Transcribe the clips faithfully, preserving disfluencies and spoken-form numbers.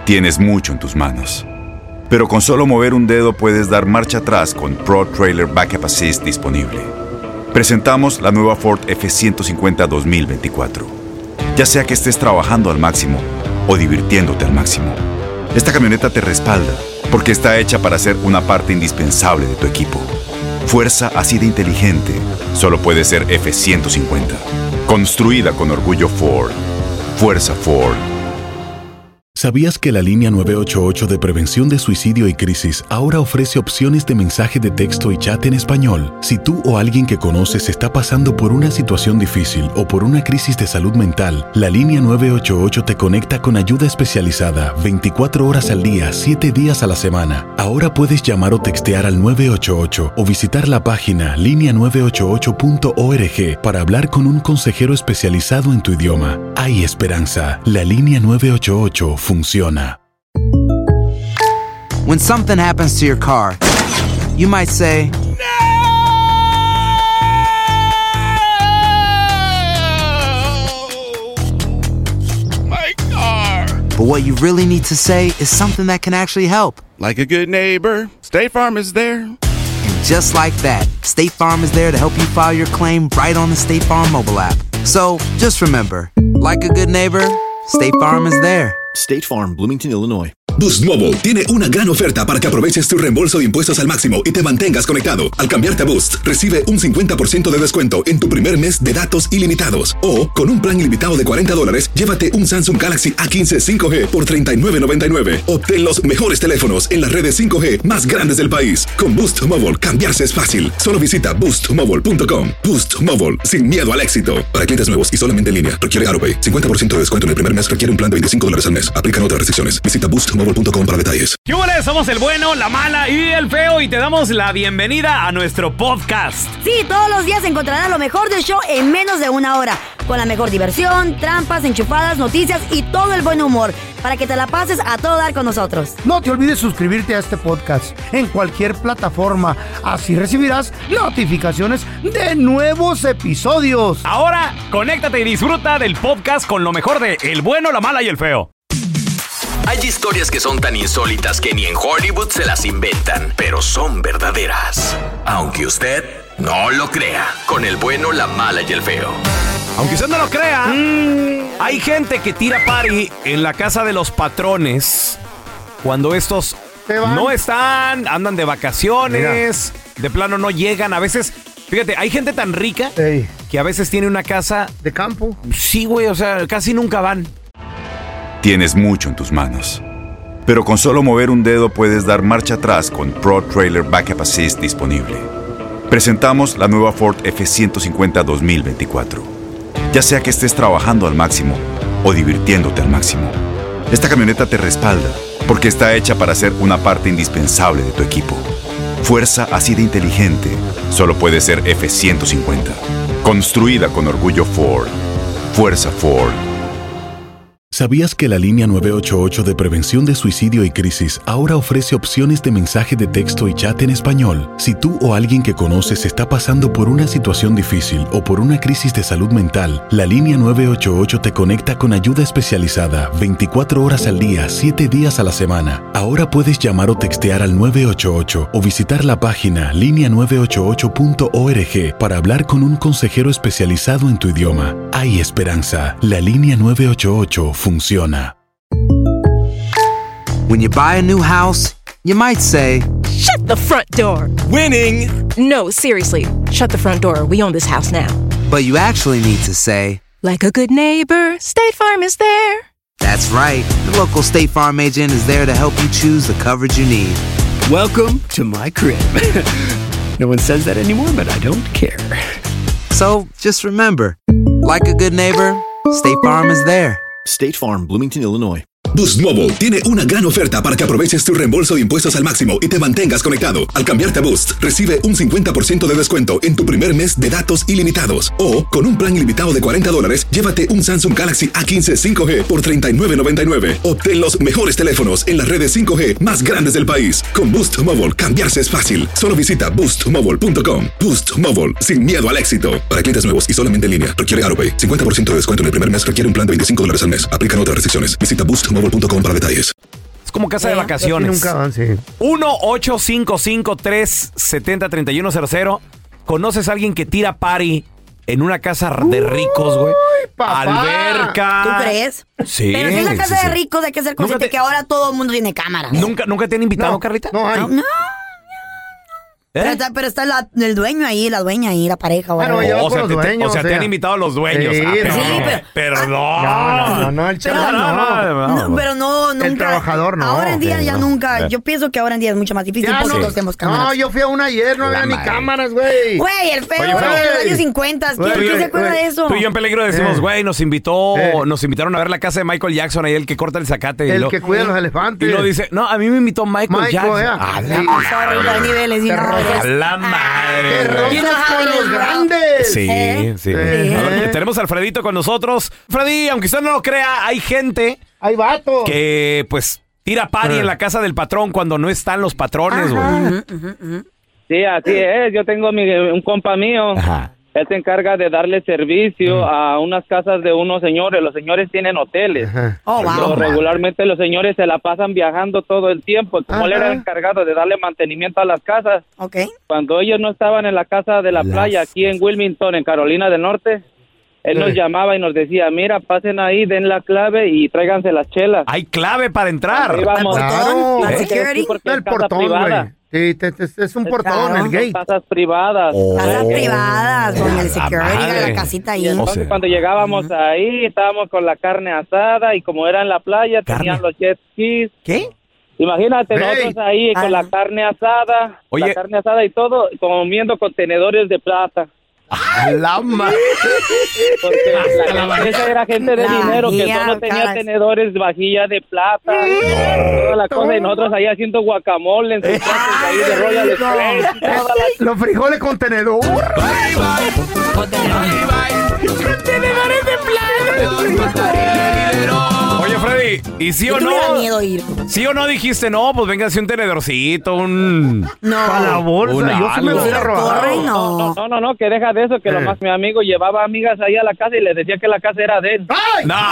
Tienes mucho en tus manos, pero con solo mover un dedo puedes dar marcha atrás con Pro Trailer Backup Assist disponible. Presentamos la nueva Ford F ciento cincuenta dos mil veinticuatro. Ya sea que estés trabajando al máximo o divirtiéndote al máximo, esta camioneta te respalda porque está hecha para ser una parte indispensable de tu equipo. Fuerza así de inteligente solo puede ser F ciento cincuenta. Construida con orgullo Ford. Fuerza Ford. ¿Sabías que la línea nueve ocho ocho de prevención de suicidio y crisis ahora ofrece opciones de mensaje de texto y chat en español? Si tú o alguien que conoces está pasando por una situación difícil o por una crisis de salud mental, la línea nueve ocho ocho te conecta con ayuda especializada veinticuatro horas al día, siete días a la semana. Ahora puedes llamar o textear al nueve ocho ocho o visitar la página línea nueve ocho ocho punto org para hablar con un consejero especializado en tu idioma. Hay esperanza. La línea nueve ocho ocho funciona. When something happens to your car, you might say, My car! but what you really need to say is something that can actually help. Like a good neighbor, State Farm is there. And just like that, State Farm is there to help you file your claim right on the State Farm mobile app. So just remember, like a good neighbor, State Farm is there. State Farm, Bloomington, Illinois. Boost Mobile tiene una gran oferta para que aproveches tu reembolso de impuestos al máximo y te mantengas conectado. Al cambiarte a Boost, recibe un cincuenta por ciento de descuento en tu primer mes de datos ilimitados. O, con un plan ilimitado de cuarenta dólares, llévate un Samsung Galaxy A quince cinco G por treinta y nueve noventa y nueve. Obtén los mejores teléfonos en las redes cinco G más grandes del país. Con Boost Mobile, cambiarse es fácil. Solo visita boost mobile punto com. Boost Mobile, sin miedo al éxito. Para clientes nuevos y solamente en línea, requiere AutoPay. cincuenta por ciento de descuento en el primer mes requiere un plan de veinticinco dólares al mes. Aplican otras restricciones. Visita boost mobile punto com para detalles. ¿Qué hubo? Somos el bueno, la mala y el feo y te damos la bienvenida a nuestro podcast. Sí, todos los días encontrarás lo mejor del show en menos de una hora. Con la mejor diversión, trampas, enchufadas, noticias y todo el buen humor. Para que te la pases a todo dar con nosotros. No te olvides suscribirte a este podcast en cualquier plataforma. Así recibirás notificaciones de nuevos episodios. Ahora, conéctate y disfruta del podcast con lo mejor de El bueno, la mala y el feo. Hay historias que son tan insólitas que ni en Hollywood se las inventan, pero son verdaderas. Aunque usted no lo crea, con el bueno, la mala y el feo. Aunque usted no lo crea, mm. hay gente que tira party en la casa de los patrones cuando estos no están, andan de vacaciones, Mira. de plano no llegan. A veces, fíjate, hay gente tan rica Ey. que a veces tiene una casa de campo. Sí, güey, o sea, casi nunca van. Tienes mucho en tus manos, pero con solo mover un dedo puedes dar marcha atrás con Pro Trailer Backup Assist disponible. Presentamos la nueva Ford F ciento cincuenta dos mil veinticuatro. Ya sea que estés trabajando al máximo o divirtiéndote al máximo, esta camioneta te respalda porque está hecha para ser una parte indispensable de tu equipo. Fuerza así de inteligente solo puede ser F ciento cincuenta. Construida con orgullo Ford. Fuerza Ford. ¿Sabías que la línea nueve ocho ocho de prevención de suicidio y crisis ahora ofrece opciones de mensaje de texto y chat en español? Si tú o alguien que conoces está pasando por una situación difícil o por una crisis de salud mental, la línea nueve ocho ocho te conecta con ayuda especializada veinticuatro horas al día, siete días a la semana. Ahora puedes llamar o textear al nueve ocho ocho o visitar la página línea nueve ocho ocho punto org para hablar con un consejero especializado en tu idioma. Hay esperanza. La línea nueve ocho ocho funciona. When you buy a new house, you might say, "Shut the front door." Winning. No, seriously. Shut the front door. We own this house now. But you actually need to say, like a good neighbor, State Farm is there. That's right. The local State Farm agent is there to help you choose the coverage you need. Welcome to my crib. No one says that anymore, but I don't care. So, just remember, like a good neighbor, State Farm is there. State Farm, Bloomington, Illinois. Boost Mobile tiene una gran oferta para que aproveches tu reembolso de impuestos al máximo y te mantengas conectado. Al cambiarte a Boost, recibe un cincuenta por ciento de descuento en tu primer mes de datos ilimitados. O, con un plan ilimitado de cuarenta dólares, llévate un Samsung Galaxy A quince cinco G por treinta y nueve noventa y nueve. Obtén los mejores teléfonos en las redes cinco G más grandes del país. Con Boost Mobile, cambiarse es fácil. Solo visita boost mobile punto com. Boost Mobile, sin miedo al éxito. Para clientes nuevos y solamente en línea, requiere AutoPay. cincuenta por ciento de descuento en el primer mes requiere un plan de veinticinco dólares al mes. Aplican otras restricciones. Visita boost mobile punto com para detalles. como casa de vacaciones. Nunca van, sí. uno ocho cinco cinco, tres siete cero, tres uno cero cero. ¿Conoces a alguien que tira party en una casa de ricos, güey? Papá. Alberca. ¿Tú crees? Sí. Pero si es la casa sí, de sí. ricos, hay que ser consciente te- que ahora todo el mundo tiene cámaras. ¿Nunca, ¿Nunca te han invitado, No, Carlita? no hay. No, no. ¿Eh? Pero está, pero está la- el dueño ahí, la dueña ahí, la pareja. Bueno, whatever. ya va o con sea, los te, te- dueños, o sea, o te sea. han invitado los dueños. Sí, Ah, pero, sí, pero- pero no. No, no, no, el chaval no, no. no, No, pero no, nunca. El trabajador no. Ahora en día Sí, ya no. nunca. Yo pienso que ahora en día es mucho más difícil Ya porque no. todos tenemos cámaras. No, yo fui a una ayer, no La había ni madre. cámaras, güey. Güey, el feo Oye, de Fred. los años cincuenta. ¿Quién, Güey, quién se güey, acuerda güey. de eso? Tú y yo en peligro decimos, Eh. güey, nos invitó, Eh. nos invitaron a ver la casa de Michael Jackson, ahí el que corta el zacate. y El lo- que cuida a los Y elefantes. lo dice, no, a mí me invitó Michael, Michael, Jackson. ya. A la Sí. Sorry, hay niveles y Te no. rozas. A la ¡Qué madre. güey. You know rosas how con it los is, bro. grandes! Sí, Eh. sí. Eh. A ver, tenemos a Alfredito con nosotros. Freddy, aunque usted no lo crea, hay gente Hay vatos. que, pues, tira party Eh. en la casa del patrón cuando no están los patrones, güey. Sí, así es. Yo tengo mi, un compa mío. Ajá. Él se encarga de darle servicio a unas casas de unos señores. Los señores tienen hoteles. Ajá. Oh, Pero wow. regularmente los señores se la pasan viajando todo el tiempo. Como él era Ajá. encargado de darle mantenimiento a las casas, Ok. cuando ellos no estaban en la casa de la Las- playa aquí en Wilmington, en Carolina del Norte, él Sí. nos llamaba y nos decía, mira, pasen ahí, den la clave y tráiganse las chelas. Hay clave para entrar. Ahí vamos. Claro. ¿La ¿Eh? security? Porque es El casa portón, privada. güey. Sí, te- te- es un portón, Claro. el Son gate. casas privadas. Casas Oh. privadas con el La security madre. de la casita ahí. Y entonces O sea. cuando llegábamos ahí, estábamos con la carne asada y como era en la playa, ¿Carne? tenían los jet skis. ¿Qué? Imagínate, Hey. nosotros ahí Ah, con la no. carne asada, Oye. la carne asada y todo, comiendo contenedores de plata. A la madre. Porque la, la- esa era gente de La dinero que vajilla, solo tenía caras. tenedores, vajilla de plata, toda la cosa, y nosotros ahí haciendo guacamole en sus platos de ahí de Royal Express, y toda la- Los frijoles con tenedor. Oye, Freddy, ¿y sí Yo o tuviera no? miedo ir. ¿Sí o no dijiste no? Pues véngase un tenedorcito, un... No. Para la bolsa. Un Yo sí me algo. hubiera robado. Corre, No, no. no, no, no, que deja de eso, que lo Eh. más mi amigo llevaba amigas ahí a la casa y les decía que la casa era de él. ¡Ay! ¡No!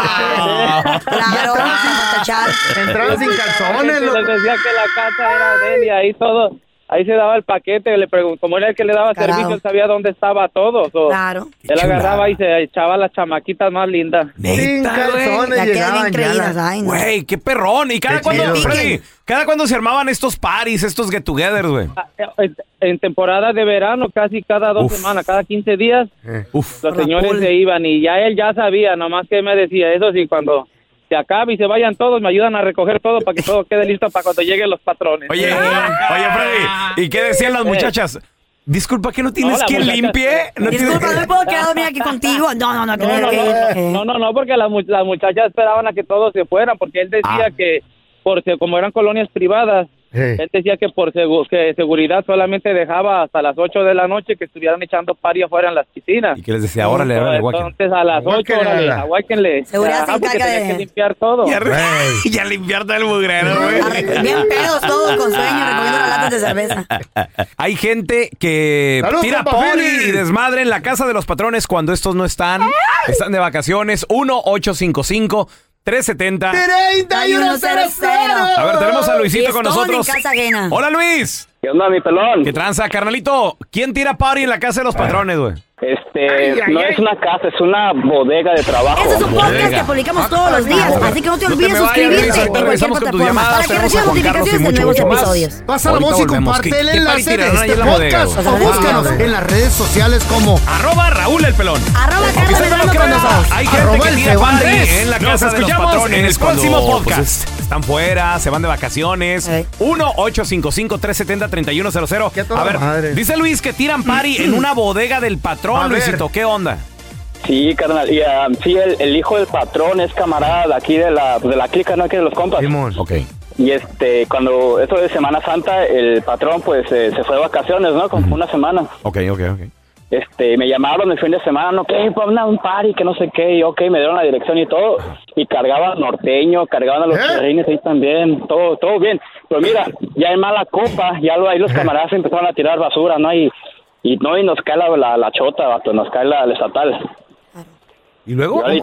Claro, vamos a tachar. Entraron sin calzones. Les loco. decía que la casa era de él y ahí todo, ahí se daba el paquete, le pregun- como era el que le daba Carajo. servicio, él sabía dónde estaba todo. so, Claro. Él agarraba y se echaba las chamaquitas más lindas. Sin Neta, güey. calzones Ya quedan llegaban bien ya. creídas, las- ay, no. Güey, qué perrón. ¿Y cada Qué cuándo, chido. Freddy? ¿Cada cuándo se armaban estos parties, estos get-togethers, güey? En, en temporada de verano, casi cada dos Uf. semanas, cada quince días, Eh. Uf. los Por la señores pool. se iban y ya él ya sabía, nomás que me decía, eso sí, cuando se acabe y se vayan todos, me ayudan a recoger todo para que todo quede listo para cuando lleguen los patrones. Oye, oye, Freddy, ¿y qué decían las muchachas? Disculpa, ¿que no tienes No, la quien muchacha- limpie? ¿No tienes- Disculpa, ¿no me puedo quedar a dormir aquí contigo? No, no, no. que No, no, que- no, no, no, no, porque las, mu- las muchachas esperaban a que todos se fueran, porque él decía Ah. que, por se- como eran colonias privadas, Eh. él decía que por segu- que seguridad solamente dejaba hasta las ocho de la noche que estuvieran echando party afuera en las piscinas. Y que les decía, órale, órale, guaque. Entonces a las ocho, Guáquenle. órale, aguáquenle. Seguridad se Ajá, porque encarga tenía de- que limpiar todo. Ya, re- ya limpiar todo el mugrero, güey. Arre- Bien pedos todos con sueño recogiendo las latas de cerveza. Hay gente que ¡Salud, tira compa poli Fili! y desmadre en la casa de los patrones cuando estos no están. Están de vacaciones. uno ocho cinco cinco, tres siete cero. treinta y uno cero cero. A ver, tenemos a Luisito con Fiestón en nosotros. casa ajena. Hola, Luis. ¿Qué onda, mi pelón? ¿Qué tranza, carnalito? ¿Quién tira party en la casa de los patrones, güey? Este, Ay, ay, no ay. es una casa, es una bodega de trabajo. Este es un podcast Bodega. que publicamos todos los días, así que no te No te olvides me vayas, suscribirte Luis, ahorita en cualquier regresamos con tus plataforma llamadas. para que Tenemos a recibas Juan Carlos y notificaciones de mucho, nuevos mucho más. episodios. Pasa la Ahorita voz y volvemos. comparte ¿Qué- el qué enlace party de tiraron ahí este en la bodega, podcast. güey? O búscanos Ah, en las redes sociales como Arroba Raúl el pelón. Arroba Aunque Carlos usted no lo Medrano con crea, nosotros. hay gente Arroba que el tira feo party Andrés. en la Nos casa de los escuchamos patrones en el cuando, próximo pues, podcast. es- están fuera, se van de vacaciones. Eh. uno ocho cinco cinco, tres siete cero, tres uno cero cero. Qué toda A ver, madre. dice Luis que tiran party en una bodega del A patrón, ver. Luisito. ¿Qué onda? Sí, carnal, y ah, sí, el, el hijo del patrón es camarada de aquí de la, de la clica, ¿no? Aquí de los compas. Simón. Ok. Y este, cuando eso de Semana Santa, el patrón pues eh, se fue de vacaciones, ¿no? Como una semana. Ok, ok, ok. Este, me llamaron el fin de semana, no, que pues, una- un party, que no sé qué, y ok, me dieron la dirección y todo, y cargaban norteño, cargaban a los ¿Eh? perrines ahí también, todo, todo bien. Pero mira, ya en mala copa, ya lo, ahí los camaradas empezaron a tirar basura, ¿no? Y, y no, y nos cae la, la, la chota, vato, nos cae la, la estatal. ¿Y luego? Y ahora y todos,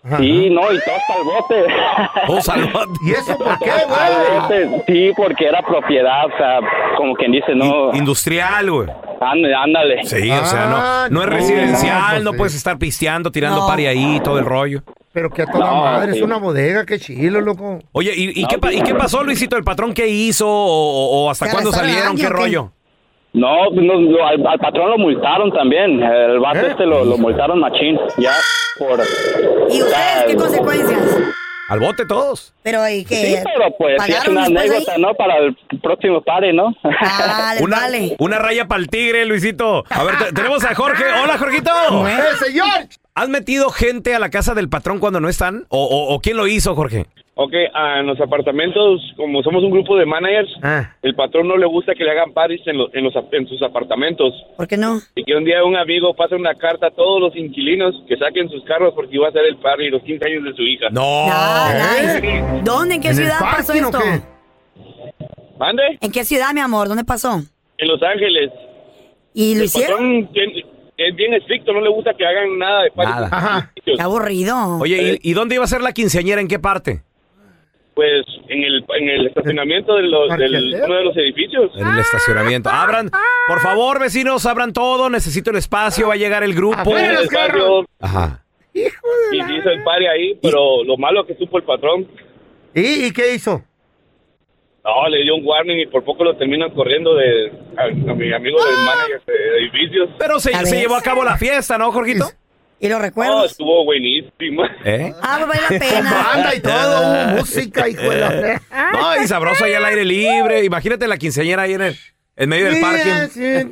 Sí, no, y todos al bote. Todos al bote. ¿Y eso por qué, güey? Sí, porque era propiedad, o sea, como quien dice, no. Industrial, güey. Ándale. Sí, o sea, no, no es no, residencial, pues no sí. puedes estar pisteando, tirando No. pari ahí, todo el rollo. Pero que a toda No, madre, sí. es una bodega, qué chilo, loco. Oye, ¿y, y, No, qué, pa- sí. ¿y qué pasó, Luisito? ¿El patrón qué hizo? ¿O, o hasta ¿Se cuándo arrestaron a salieron? ¿Qué alguien o qué? rollo? No, no, no, al, al patrón lo multaron también. El vato ¿Eh? este lo, lo multaron machín. Ya, por. ¿Y ustedes qué consecuencias? Al bote todos. Pero, ¿y qué? Sí, pero pues sí es ¿Pagaron una después anécdota, ahí? ¿no? Para el próximo party, ¿no? Ah, les Una, vale. una raya para el tigre, Luisito. A ver, te- tenemos a Jorge. Hola, Jorgito. ¡Eh, señor! ¿Has metido gente a la casa del patrón cuando no están? ¿O, o, o quién lo hizo, Jorge? Ok, ah, en los apartamentos, como somos un grupo de managers, Ah. el patrón no le gusta que le hagan parties en, lo- en, los, en sus apartamentos. ¿Por qué no? Y que un día un amigo pase una carta a todos los inquilinos que saquen sus carros porque iba a ser el party los quince años de su hija. No. Ah, nice. ¿Dónde? ¿En qué ¿En el ciudad pasó parking o esto? qué? ¿Mande? ¿En qué ciudad, mi amor? ¿Dónde pasó? En Los Ángeles. ¿Y lo El hicieron? patrón bien- es bien estricto, no le gusta que hagan nada de parties. Nada. Ajá. Qué aburrido. Oye, ¿y, y dónde iba a ser la quinceañera? ¿En qué parte? Pues en el, en el estacionamiento de los, del, uno de los edificios. En el estacionamiento. Abran, por favor, vecinos, abran todo. Necesito el espacio. Va a llegar el grupo. En el espacio, Ajá. Hijo de y la... hizo el party ahí, pero lo malo que supo el patrón. ¿Y, ¿Y qué hizo? No, le dio un warning y por poco lo terminan corriendo de a, a mi amigo del manager de edificios. Pero se, ¿Ya se ves? llevó a cabo la fiesta, ¿no, Jorgito? ¿Y los No, recuerdos? estuvo buenísima. ¿Eh? Ah, pues vale la Con pena. banda y todo, hubo música, hijo de la... No, y sabroso ahí al aire libre. Imagínate la quinceañera ahí en el en medio del parking.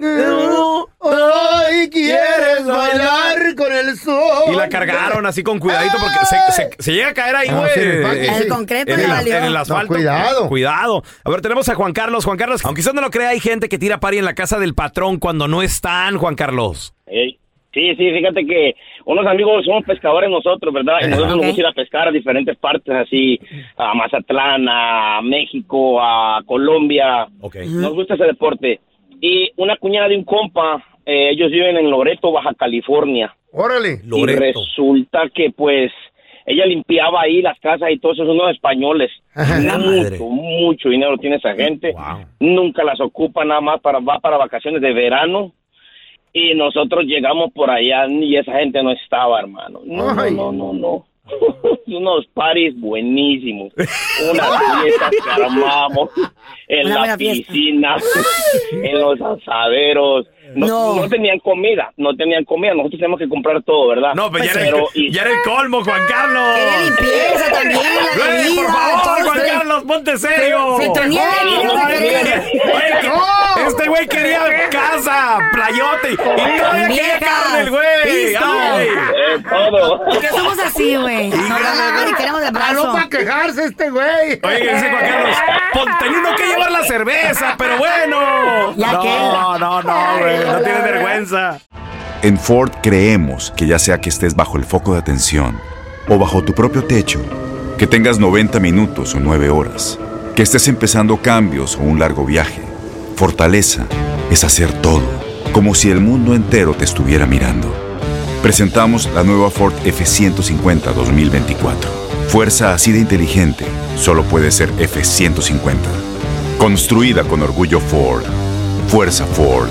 Ay, quieres bailar con el sol. Y la cargaron así con cuidadito porque se, se, se llega a caer ahí, No, güey. sí, en el parque, Eh, El concreto en le el, valió. en el asfalto. No, cuidado. Cuidado. A ver, tenemos a Juan Carlos. Juan Carlos, aunque usted no lo crea, hay gente que tira pari en la casa del patrón cuando no están, Juan Carlos. Ey, sí, sí, fíjate que unos amigos somos pescadores nosotros, ¿verdad? Y nosotros Ok. nos gusta ir a pescar a diferentes partes, así, a Mazatlán, a México, a Colombia. Ok. Nos gusta ese deporte. Y una cuñada de un compa, eh, ellos viven en Loreto, Baja California. Órale. Y Loreto. resulta que, pues, ella limpiaba ahí las casas y todos esos unos españoles. La madre. Mucho, mucho dinero tiene esa gente. Wow. Nunca las ocupa, nada más para va para vacaciones de verano. Y nosotros llegamos por allá y esa gente no estaba, hermano. No, Ay. no, no, no, no. Unos paris buenísimos. Unas fiestas que armamos en Una la buena fiesta. piscina, en los asaderos. No, No. no tenían comida, no tenían comida. Nosotros tenemos que comprar todo, ¿verdad? No, pero ya, era, Pero, el, y- ya era el colmo, Juan Carlos. Quería limpieza también, la Güey, bebida. por favor, todo Juan esto. Carlos, ponte serio. Se tenía No, que no, no no, quería. Oye, que- este güey quería casa, playote y todavía quería Viejas, carne el güey. pisto. Ay. eh, todo. ¿Por qué somos así, güey? Nos dan y queremos el Paró brazo. para quejarse este güey. Oye, dice Juan Carlos, pues, teniendo que llevar la cerveza, pero bueno. Ya no, que- no, no, güey, no tienes vergüenza. En Ford creemos que ya sea que estés bajo el foco de atención o bajo tu propio techo, que tengas noventa minutos o nueve horas, que estés empezando cambios o un largo viaje, fortaleza es hacer todo, como si el mundo entero te estuviera mirando. Presentamos la nueva Ford F ciento cincuenta dos mil veinticuatro. Fuerza así de inteligente solo puede ser F ciento cincuenta. Construida con orgullo Ford. Fuerza Ford.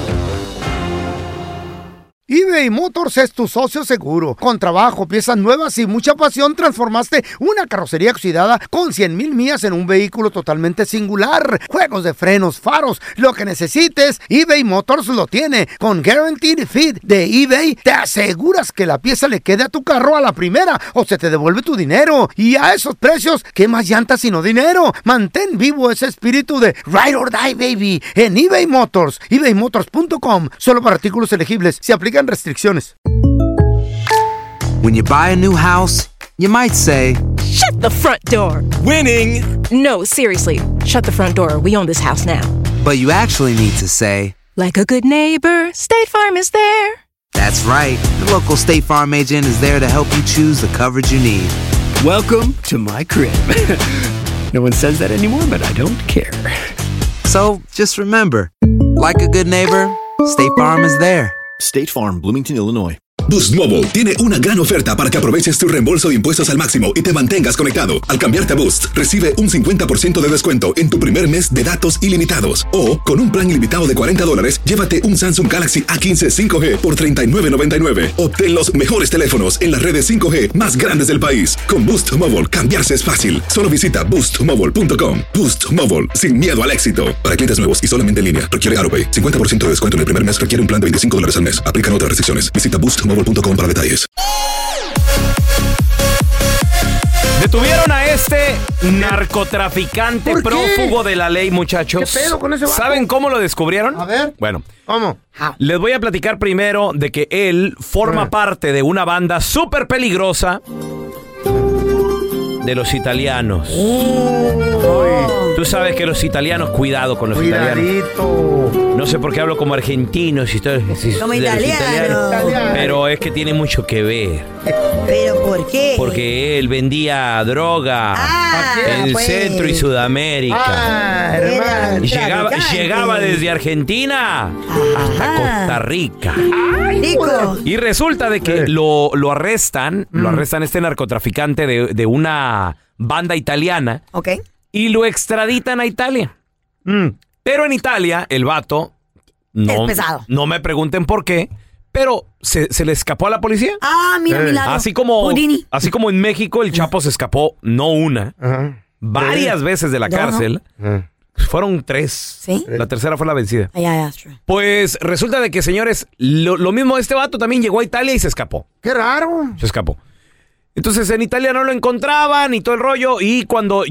eBay Motors es tu socio seguro. Con trabajo, piezas nuevas y mucha pasión, transformaste una carrocería oxidada con cien mil millas en un vehículo totalmente singular. Juegos de frenos, faros, lo que necesites, eBay Motors lo tiene. Con Guaranteed Fit de eBay, te aseguras que la pieza le quede a tu carro a la primera o se te devuelve tu dinero. Y a esos precios, ¿qué más llantas sino dinero? Mantén vivo ese espíritu de Ride or Die, baby, en eBay Motors. ebay motors punto com. Solo para artículos elegibles. Se aplican restricciones. When you buy a new house, you might say, Shut the front door. Winning. No, seriously. Shut the front door. We own this house now. but you actually need to say, Like a good neighbor, State Farm is there. that's right. The local State Farm agent is there to help you choose the coverage you need. Welcome to my crib. No one says that anymore, but I don't care. So just remember, like a good neighbor, State Farm is there. State Farm, Bloomington, Illinois. Boost Mobile tiene una gran oferta para que aproveches tu reembolso de impuestos al máximo y te mantengas conectado. Al cambiarte a Boost, recibe un cincuenta por ciento de descuento en tu primer mes de datos ilimitados. O, con un plan ilimitado de cuarenta dólares, llévate un Samsung Galaxy A quince cinco G por treinta y nueve noventa y nueve. Obtén los mejores teléfonos en las redes cinco G más grandes del país. Con Boost Mobile, cambiarse es fácil. Solo visita boost mobile punto com. Boost Mobile, sin miedo al éxito. Para clientes nuevos y solamente en línea, requiere AutoPay. cincuenta por ciento de descuento en el primer mes requiere un plan de veinticinco dólares al mes. Aplican otras restricciones. Visita boost mobile punto com para detalles. Detuvieron a este narcotraficante prófugo de la ley, muchachos. ¿Qué pedo con ese vato? ¿Saben cómo lo descubrieron? A ver. Bueno. ¿Cómo? Les voy a platicar primero de que él forma parte de una banda súper peligrosa de los italianos. Uy. Tú sabes que los italianos, cuidado con los Cuidadito. italianos. No sé por qué hablo como argentinos y todo, si- Como de los italiano. Italiano. Pero es que tiene mucho que ver. ¿Pero por qué? Porque él vendía droga Ah, en pues. Centro y Sudamérica. Ah, Era hermano. un Llegaba, traficante. llegaba desde Argentina hasta Costa Rica. Rico. Y resulta de que Sí. lo, lo arrestan, lo Mm. arrestan este narcotraficante de, de una banda italiana Ok. y lo extraditan a Italia. Mm. Pero en Italia, el vato, no, Es pesado. no me pregunten por qué, pero se, se le escapó a la policía. Ah, mira, Eh. milagro. Así como, Houdini. así como en México el Chapo se escapó, no una, Ajá. varias veces de la No, no. cárcel. Ajá. Fueron tres. Sí. La tercera fue la vencida. Ah, ya, ya, true. Pues resulta de que, señores, lo, lo mismo este vato también llegó a Italia y se escapó. Qué raro. Se escapó. Entonces en Italia no lo encontraban y todo el rollo. Y cuando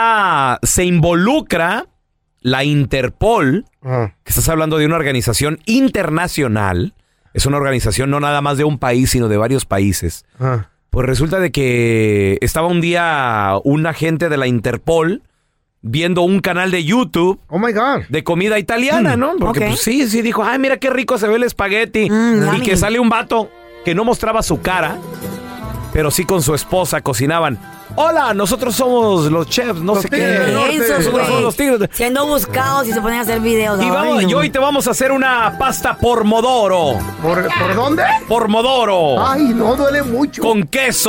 ya se involucra la Interpol, Ajá. que estás hablando de una organización internacional, es una organización no nada más de un país, sino de varios países. Ajá. Pues resulta de que estaba un día un agente de la Interpol viendo un canal de YouTube Oh my God. de comida italiana, ¿no? Porque Ok. pues sí, sí dijo, ay, mira qué rico se ve el espagueti. Mm, y yummy. que sale un vato que no mostraba su cara, pero sí con su esposa cocinaban. Hola, nosotros somos los chefs, no Los sé tigres del qué. norte. Mensos, Nosotros somos güey. los tigres. de- Siendo buscados y se ponen a hacer videos. Y, Ay, vamos, no. y hoy te vamos a hacer una pasta pormodoro. ¿Por, ¿Por dónde? Pormodoro. Ay, no duele mucho. Con queso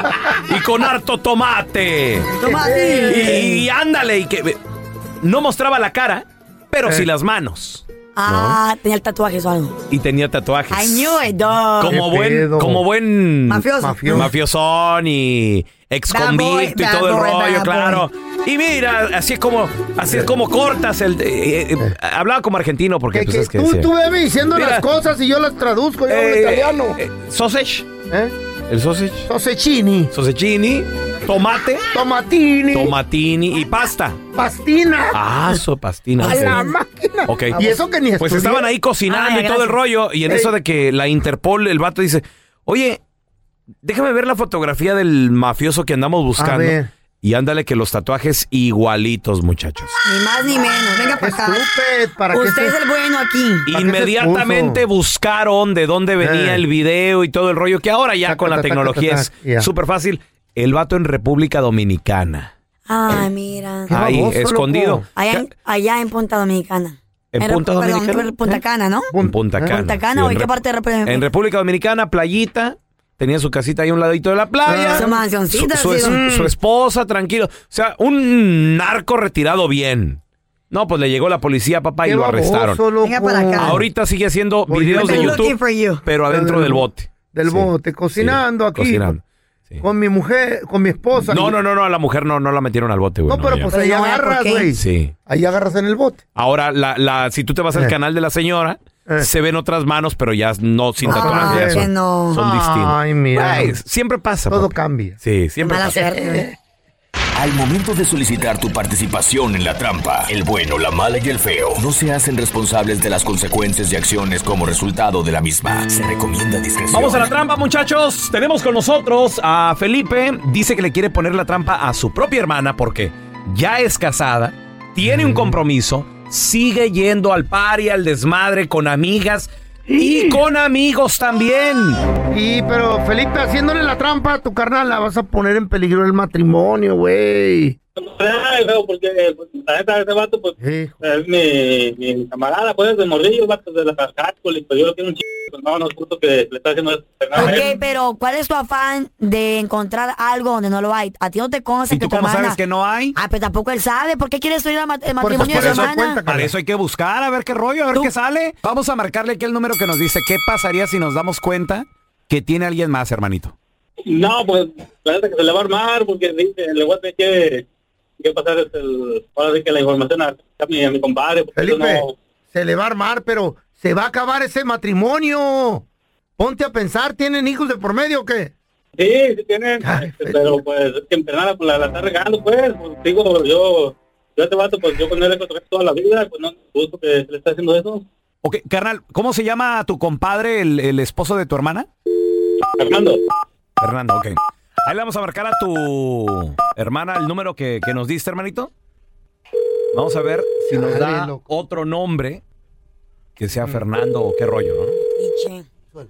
y con harto tomate. Tomate. Y, y ándale, y que no mostraba la cara, pero Eh. sí las manos. Ah, tenía el tatuaje o algo. Y tenía tatuajes. I knew it, dog. Como ¿Qué buen, pedo? como buen Mafioso. Mafioso. mafiosón y ex Bad boy, convicto y bad todo el boy, rollo, bad claro. Y mira, así es como, así es como cortas el. eh, eh, hablaba como argentino porque Que, pues que es que tú, decía, tú bebé diciendo Mira. las cosas y yo las traduzco, yo hablo eh, italiano. eh, sausage, ¿Eh? el sausage, Tosecini, sausagini, tomate, tomatini, tomatini y pasta. pastina. Ah, so pastina. A sí. la máquina. Ok. Y eso que ni Pues estudié. estaban ahí cocinando Ay, y todo el gracias. rollo. Y en Ey. eso de que la Interpol, el vato dice, oye, déjame ver la fotografía del mafioso que andamos buscando. ver. Y ándale que los tatuajes igualitos, muchachos. Ni más ni menos. Venga para acá. Estúpido, ¿para qué Usted se- es el bueno aquí. ¿Para qué Inmediatamente se buscaron de dónde venía Eh. el video y todo el rollo, que ahora ya Taca, con la taca, tecnología taca, es taca, ya. súper fácil. El vato en República Dominicana. Ay, mira. Qué Ahí, baboso, escondido. loco. Allá en, allá en Punta Dominicana. ¿En Era- Punta perdón, Dominicana? Punta Cana, ¿no? En Punta Cana. Punta Cana, Sí, ¿o en en qué Rep- parte de República? En República Dominicana, playita, tenía su casita ahí a un ladito de la playa. Ah, su mansioncita, Su, su- sí, su- su esposa, tranquilo. O sea, un narco retirado bien. No, pues le llegó la policía, papá, y Qué lo baboso, arrestaron. Venga para acá. Ahorita sigue haciendo Porque videos de They're looking YouTube, for you. pero adentro del bote. Del Sí, bote, cocinando sí, aquí. cocinando. Sí. Con mi mujer, con mi esposa. No, no, no, no, a la mujer no, no la metieron al bote, güey. No, pero ya. pues Pero ahí no, ¿por agarras, qué? güey. Sí. Ahí agarras en el bote. Ahora, la, la, si tú te vas al Eh. canal de la señora, Eh. se ven otras manos, pero ya no sin Ah, tatuaje. ya que son, no. son distintos. Ay, mira. Güey, siempre pasa. Todo papi. cambia. Sí, siempre Mala pasa. suerte. Al momento de solicitar tu participación en la trampa, el bueno, la mala y el feo no se hacen responsables de las consecuencias y acciones como resultado de la misma. Se recomienda discreción. Vamos a la trampa, muchachos. Tenemos con nosotros a Felipe. Dice que le quiere poner la trampa a su propia hermana porque ya es casada, tiene un compromiso, sigue yendo al party, al desmadre con amigas y con amigos también. Y, pero Felipe, haciéndole la trampa a tu carnal, la vas a poner en peligro el matrimonio, güey. Porque la neta de ese vato, pues, es mi, mi camarada, pues, de morrillo, vato de la cascácula, y pues yo lo quiero un chico, pues no, no es justo que le está haciendo eso. Ok, pero ¿cuál es tu afán de encontrar algo donde no lo hay? A ti no te consta ¿Y que tú tu cómo hermana... sabes que no hay? Ah, pero tampoco él sabe. ¿Por qué quieres estudiar el mat- el Por eso- matrimonio por de su eso hermana? Para eso hay que buscar, a ver qué rollo, a ver qué sale. Vamos a marcarle aquí el número que nos dice. ¿Qué pasaría si nos damos cuenta que tiene alguien más, hermanito? No, pues, la neta que se le va a armar, porque dice, le voy a tener que, que pasar este, el, ahora sí que la información a, a, mi, a mi compadre. Felipe, no... se le va a armar, pero se va a acabar ese matrimonio. Ponte a pensar, ¿tienen hijos de por medio o qué? Sí, sí tienen, Ay, este, pero pues, es que nada, pues la, la está regando, pues, pues, digo, yo, yo a este vato, pues, yo con él he construido toda la vida, pues, no, justo que se le está haciendo eso. Ok, carnal, ¿cómo se llama tu compadre, el, el esposo de tu hermana? Fernando. Fernando, ok. Ahí le vamos a marcar a tu hermana el número que, que nos diste, hermanito. Vamos a ver si nos Dale, da loco. otro nombre que sea Fernando o qué rollo, ¿no? Iche.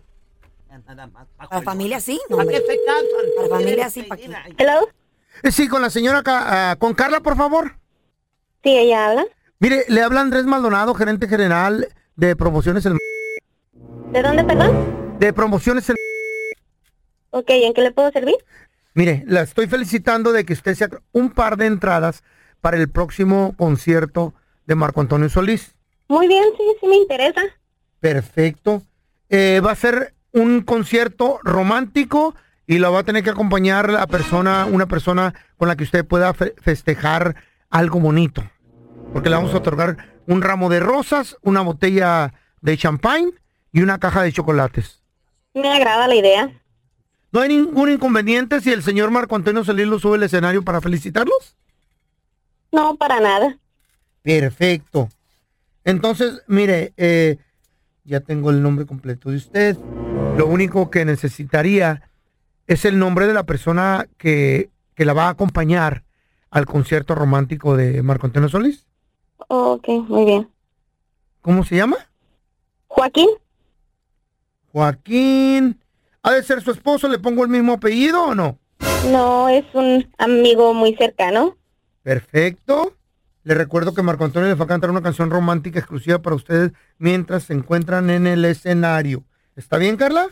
Para familia sí, no, hombre. Para familia sí, ¿para qué? Hello. Eh, Sí, con la señora, Ca- ah, con Carla, por favor. Sí, ella habla. Mire, le habla Andrés Maldonado, gerente general de Promociones El... ¿De dónde, perdón? De Promociones El... Ok, ¿en qué le puedo servir? Mire, la estoy felicitando de que usted sea un par de entradas para el próximo concierto de Marco Antonio Solís. Muy bien, sí, sí me interesa. Perfecto. Eh, va a ser un concierto romántico y lo va a tener que acompañar la persona, una persona con la que usted pueda fe- festejar algo bonito. Porque le vamos a otorgar un ramo de rosas, una botella de champagne y una caja de chocolates. Me agrada la idea. ¿No hay ningún inconveniente si el señor Marco Antonio Solís lo sube al escenario para felicitarlos? No, para nada. Perfecto. Entonces, mire, eh, ya tengo el nombre completo de usted. Lo único que necesitaría es el nombre de la persona que, que la va a acompañar al concierto romántico de Marco Antonio Solís. Ok, muy bien. ¿Cómo se llama? ¿Joaquín? Joaquín. ¿Ha de ser su esposo? ¿Le pongo el mismo apellido o no? No, es un amigo muy cercano. Perfecto. Le recuerdo que Marco Antonio le va a cantar una canción romántica exclusiva para ustedes mientras se encuentran en el escenario. ¿Está bien, Carla?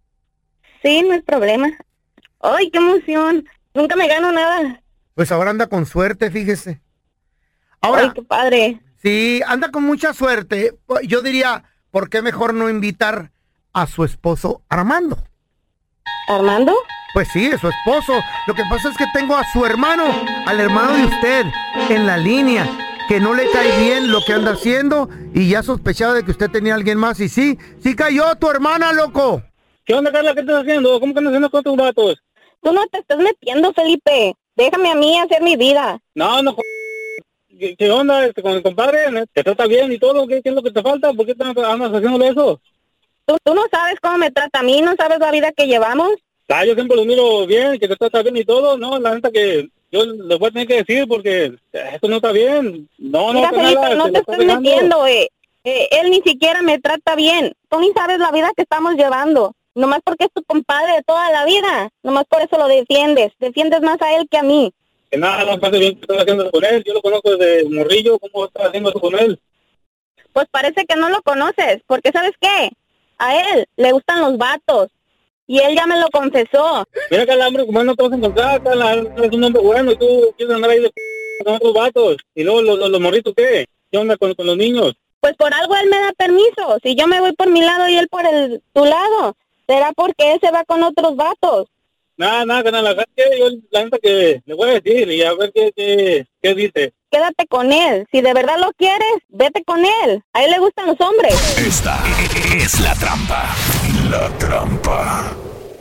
Sí, no hay problema. ¡Ay, qué emoción! Nunca me gano nada. Pues ahora anda con suerte, fíjese. Ahora, ¡Ay, qué padre! Sí, anda con mucha suerte. Yo diría, ¿por qué mejor no invitar a su esposo Armando? ¿Armando? Pues sí, es su esposo. Lo que pasa es que tengo a su hermano, al hermano de usted, en la línea, que no le cae bien lo que anda haciendo y ya sospechaba de que usted tenía a alguien más. Y sí, sí cayó tu hermana, loco. ¿Qué onda, Carla? ¿Qué estás haciendo? ¿Cómo que andas haciendo con tus vatos? Tú no te estás metiendo, Felipe. Déjame a mí hacer mi vida. No, no, ¿Qué, qué onda este, con el compadre? ¿Te trata bien y todo? ¿Qué, qué es lo que te falta? ¿Por qué te andas haciéndole eso? ¿Tú, tú no sabes cómo me trata a mí, no sabes la vida que llevamos. Ah, yo siempre lo miro bien, que te trata bien y todo, ¿no? La neta que yo le voy a tener que decir porque esto no está bien. No, Mira, no, Felipe, nada, no se te lo está estás dejando. metiendo, eh. Eh, Él ni siquiera me trata bien. Tú ni sabes la vida que estamos llevando. Nomás porque es tu compadre de toda la vida. Nomás por eso lo defiendes. Defiendes más a él que a mí. Que nada, no pasa bien que estás haciendo con él. Yo lo conozco desde morrillo, ¿cómo estás haciendo eso con él? Pues parece que no lo conoces. Porque ¿sabes qué? A él le gustan los vatos. Y él ya me lo confesó. Mira, Carla, hombre, como él no te vas a encontrar, Carla, es un hombre bueno y tú quieres andar ahí de con otros vatos. Y luego los, los, los morritos, ¿qué? ¿Qué onda con, con los niños? Pues por algo él me da permiso. Si yo me voy por mi lado y él por el tu lado, será porque él se va con otros vatos. Nada, nada, Carla, la verdad que yo la neta que le voy a decir y a ver qué, qué, qué dice. Quédate con él. Si de verdad lo quieres, vete con él. A él le gustan los hombres. Esta es la trampa. La trampa.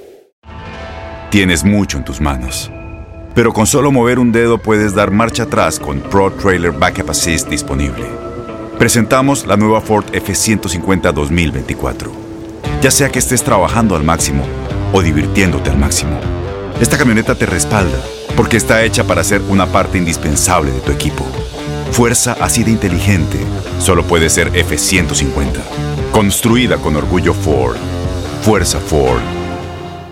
Tienes mucho en tus manos, pero con solo mover un dedo puedes dar marcha atrás con Pro Trailer Backup Assist disponible. Presentamos la nueva Ford F ciento cincuenta dos mil veinticuatro. Ya sea que estés trabajando al máximo o divirtiéndote al máximo, esta camioneta te respalda porque está hecha para ser una parte indispensable de tu equipo. Fuerza así de inteligente solo puede ser F ciento cincuenta. Construida con orgullo Ford. Fuerza Ford.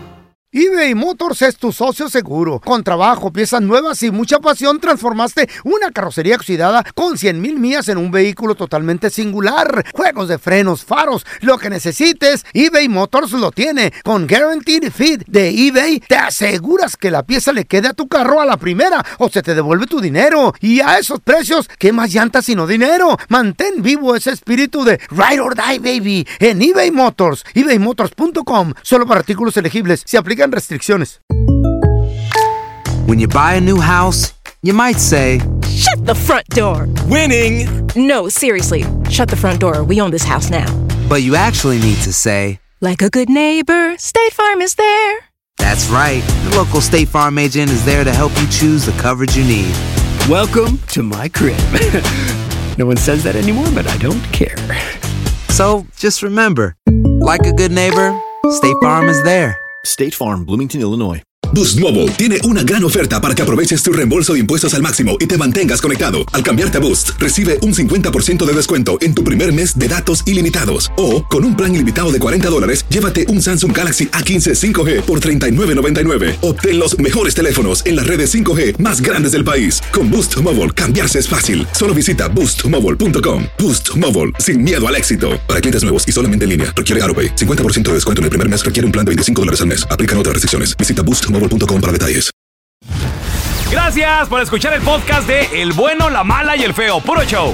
eBay Motors es tu socio seguro. Con trabajo, piezas nuevas y mucha pasión, transformaste una carrocería oxidada con cien mil millas en un vehículo totalmente singular. Juegos de frenos, faros, lo que necesites, eBay Motors lo tiene. Con Guaranteed Fit de eBay, te aseguras que la pieza le quede a tu carro a la primera o se te devuelve tu dinero. Y a esos precios, ¿qué más llantas sino dinero? Mantén vivo ese espíritu de Ride or Die, baby, en eBay Motors. ebay motors punto com. Solo para artículos elegibles. Se aplican restricciones. When you buy a new house, you might say, Shut the front door. Winning. No, seriously. Shut the front door. We own this house now. but you actually need to say, Like a good neighbor, State Farm is there. That's right. The local State Farm agent is there to help you choose the coverage you need. Welcome to my crib. No one says that anymore, but I don't care. So just remember, like a good neighbor, State Farm is there. State Farm, Bloomington, Illinois. Boost Mobile tiene una gran oferta para que aproveches tu reembolso de impuestos al máximo y te mantengas conectado. Al cambiarte a Boost, recibe un cincuenta por ciento de descuento en tu primer mes de datos ilimitados. O, con un plan ilimitado de cuarenta dólares, llévate un Samsung Galaxy A quince cinco G por treinta y nueve noventa y nueve. Obtén los mejores teléfonos en las redes cinco G más grandes del país. Con Boost Mobile, cambiarse es fácil. Solo visita boost mobile punto com. Boost Mobile, sin miedo al éxito. Para clientes nuevos y solamente en línea, requiere AutoPay. cincuenta por ciento de descuento en el primer mes requiere un plan de veinticinco dólares al mes. Aplican otras restricciones. Visita boost mobile punto com para detalles. Gracias por escuchar el podcast de El Bueno, la Mala y el Feo. Puro show.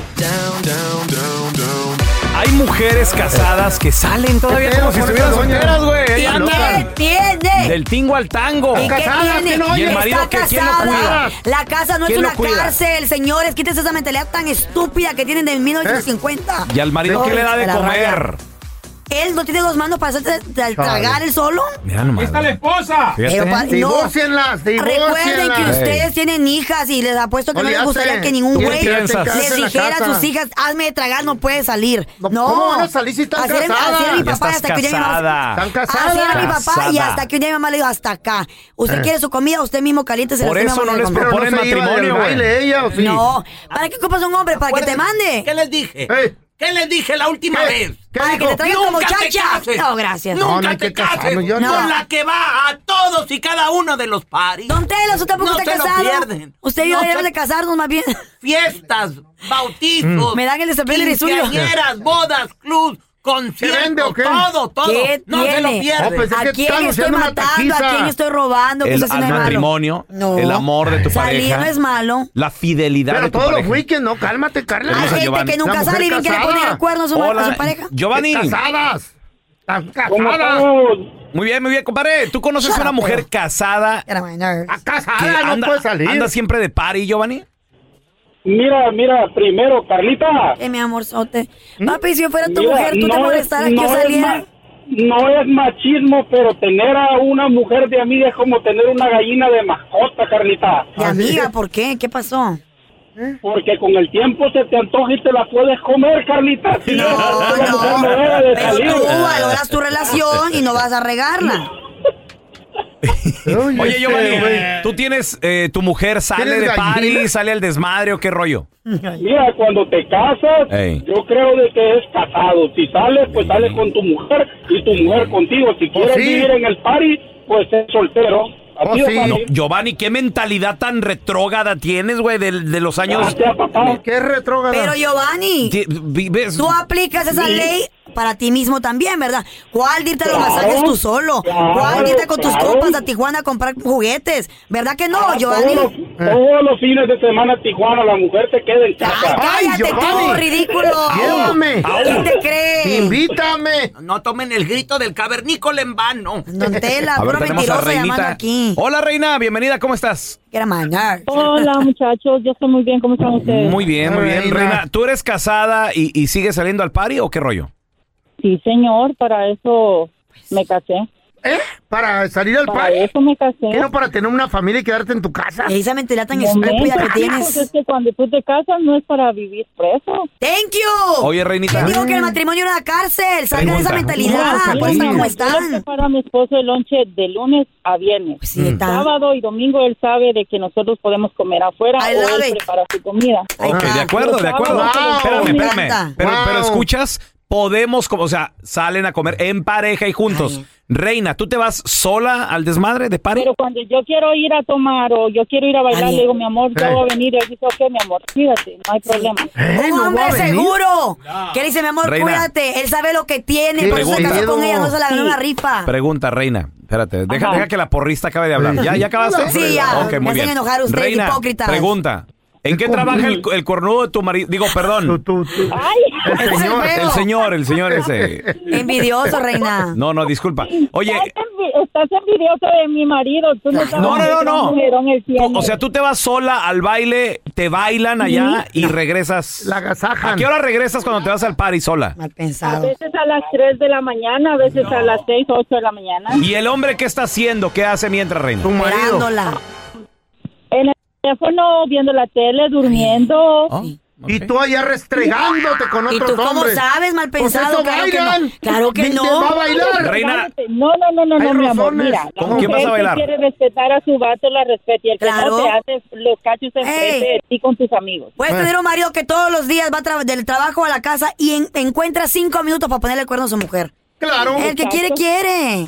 Hay mujeres casadas que salen todavía como si estuvieran solteras, güey. ¿Qué tiene? Del tingo al tango. ¿Y qué tiene? Y el marido, Está que ¿quién lo cuida? casada. La casa no es ¿Quién lo una cuida? cárcel, señores. Quítese esa mentalidad tan estúpida que tienen de mil novecientos cincuenta. ¿Y al marido qué le da de La raya. comer? Él no tiene dos manos para hacerse tra- tragar él solo. Mira nomás. ¡Está la esposa! Pero pa- no. Divórcienlas, Recuerden divórcienlas. que ustedes tienen hijas y les apuesto que no les Olvídate. gustaría que ningún ¿Tú qué güey piensas? les en la dijera a casa. sus hijas, hazme de tragar, no puedes salir. No. ¿cómo van a salir si están así era, casadas? así era mi Ya papá y estás hasta que un día mi mamá- casada. Están casadas. Así era mi papá y Casada. hasta que un día mi mamá le dijo, hasta acá. Usted Eh. quiere su comida, usted mismo caliente. Por eso no les Pero proponen no se iba del matrimonio, güey. baile ella, ¿o sí? No. ¿Para qué ocupas un hombre? ¿Para que te mande? ¿Qué les dije? Eh, ¿Qué les dije la última ¿Qué? vez? ¿Qué Para que dijo? te traigan como Nunca te chacha. cases. No, gracias. No, no Nunca hay te que cases casarnos, yo no. con la que va a todos y cada uno de los paris. Don Tela, usted tampoco No está se lo casado. pierden. Usted y yo No debemos se- de casarnos más bien. Fiestas, bautizos, Me dan el desempeño y suyo. quinceañeras, bodas, clubs, ¿Se vende conciertos, o qué? todo, todo. ¿Qué No se lo tiene? pierden. Oh, pues, ¿A que quién están estoy haciendo una matando? ¿A taquiza. quién estoy robando? ¿Qué El, eso sí no al es malo? matrimonio, No. el amor de tu Salir pareja. no es malo. La fidelidad Pero de tu todos los pareja. weekends, no, cálmate, Carla. Tenemos Hay a gente Giovanni. que La nunca mujer sale y bien quiere casada. poner el cuerno a su, a Hola, su pareja. Giovanni. Casadas. Están ¿Cómo casadas. estamos? Muy bien, muy bien, compadre. ¿Tú conoces Shut a una up, mujer Pedro. casada Get on my nerves. A que casada no anda, puede salir. anda siempre de party, Giovanni? Mira, mira, primero, Carlita. Eh, mi amorzote. Papi, si yo fuera tu Mira, mujer, ¿tú te no es- molestaras que yo no es saliera? ma- No es machismo, pero tener a una mujer de amiga es como tener una gallina de mascota, Carlita. De amiga, ¿por qué? ¿Qué pasó? Porque con el tiempo se te antoja y te la puedes comer, Carlita. Sí, No, esa mujer no debe no. de Pero salir. tú valoras tu relación y no vas a regarla. Oye, Giovanni, este, güey. ¿tú tienes, eh, tu mujer sale ¿Tienes de party, gallina? sale al desmadre o qué rollo? Mira, cuando te casas, Ey. yo creo de que es casado. Si sales, pues sales con tu mujer y tu mujer contigo. Si quieres sí. vivir en el party, pues es soltero. Así Oh, de sí. fácil. No, Giovanni, ¿qué mentalidad tan retrógrada tienes, güey, de, de los años? Gracias, papá. ¿Qué retrógrada? Pero Giovanni, Ti- vives- tú aplicas esa ley para ti mismo también, ¿verdad? ¿Cuál de irte a los Claro, masajes tú solo? claro, ¿Cuál de irte con tus claro. compas a Tijuana a comprar juguetes? ¿Verdad que no, Ah, Giovanni? Todos los, todos los fines de semana a Tijuana, la mujer se queda en casa. Ay, cállate Giovanni. tú, ridículo. Llévame. ¿Quién te cree? Invítame. No tomen el grito del cavernícola en vano. Don Tela, A ver, puro tenemos a mentiroso llamando Reinita. aquí. Hola, Reina, bienvenida, ¿cómo estás? Que era mañana. Hola muchachos, yo estoy muy bien, ¿cómo están ustedes? Muy bien, muy bien. Reina. Reina, ¿tú eres casada y, y sigues saliendo al party o qué rollo? Sí señor, para eso me casé. ¿Eh? Para salir al Para party. eso me casé. ¿Qué no para tener una familia y quedarte en tu casa? Esa mentalidad tan Momento, estúpida que chicos, tienes. es que cuando tú te casas no es para vivir preso. Thank you. Oye, Reinita. Te digo que el matrimonio era una cárcel. Salgan de esa Pregunta. mentalidad. No, Por eso mira, como Yo le están. preparo a mi esposo el lonche de lunes a viernes. Pues sí, está. Sábado y domingo él sabe de que nosotros podemos comer afuera I o love él it. prepara su comida. Ok, de acuerdo, de acuerdo. Wow. Espérame, Me espérame. encanta. Pero, Wow. pero escuchas, podemos, como, o sea, salen a comer en pareja y juntos. Ay. Reina, ¿tú te vas sola al desmadre de party? Pero cuando yo quiero ir a tomar o yo quiero ir a bailar, Ay. le digo, mi amor, yo eh. voy a venir. Y él dice, ok, mi amor, cuídate, no hay problema. Eh, Un no hombre seguro. No. Que le dice, mi amor, Reina, cuídate. Él sabe lo que tiene, por eso se casó con ella, no se la ganó sí. una rifa. Pregunta, Reina. Espérate, deja, deja que la porrista acabe de hablar. ¿Ya, ya acabaste? Sí, ya. Okay, muy me bien. hacen enojar ustedes, Reina, hipócritas. Pregunta. ¿En qué trabaja el, el cornudo de tu marido? Digo, perdón. Tú, tú, tú. Ay, el, señor, el señor, el señor ese. Envidioso, Reina. No, no, disculpa. Oye. Estás envidioso de mi marido. Tú no, no, no, no. no. Tú, o sea, tú te vas sola al baile, te bailan allá ¿Sí? y regresas. La agasajan. ¿A qué hora regresas cuando te vas al party sola? Mal pensado. A veces a las tres de la mañana, a veces no. a las seis, ocho de la mañana. ¿Y el hombre qué está haciendo? ¿Qué hace mientras, Reina? Tu marido. En el teléfono, viendo la tele, durmiendo. ¿Oh? Okay. Y tú allá restregándote con otros hombres. ¿Y tú cómo hombres? sabes, mal pensado? Pues eso claro, bailan. Que no. claro que no. ¿Va a bailar? Reina. No, no, no, no, no mi amor. Mira, ¿Con quién vas a bailar? Si quiere respetar a su vato, la respeta. Y el que claro. no te hace los cachos enfrente de ti con tus amigos. Puedes eh. tener un marido que todos los días va tra- del trabajo a la casa y en- encuentra cinco minutos para ponerle el cuerno a su mujer. Claro. El que Exacto. quiere, quiere.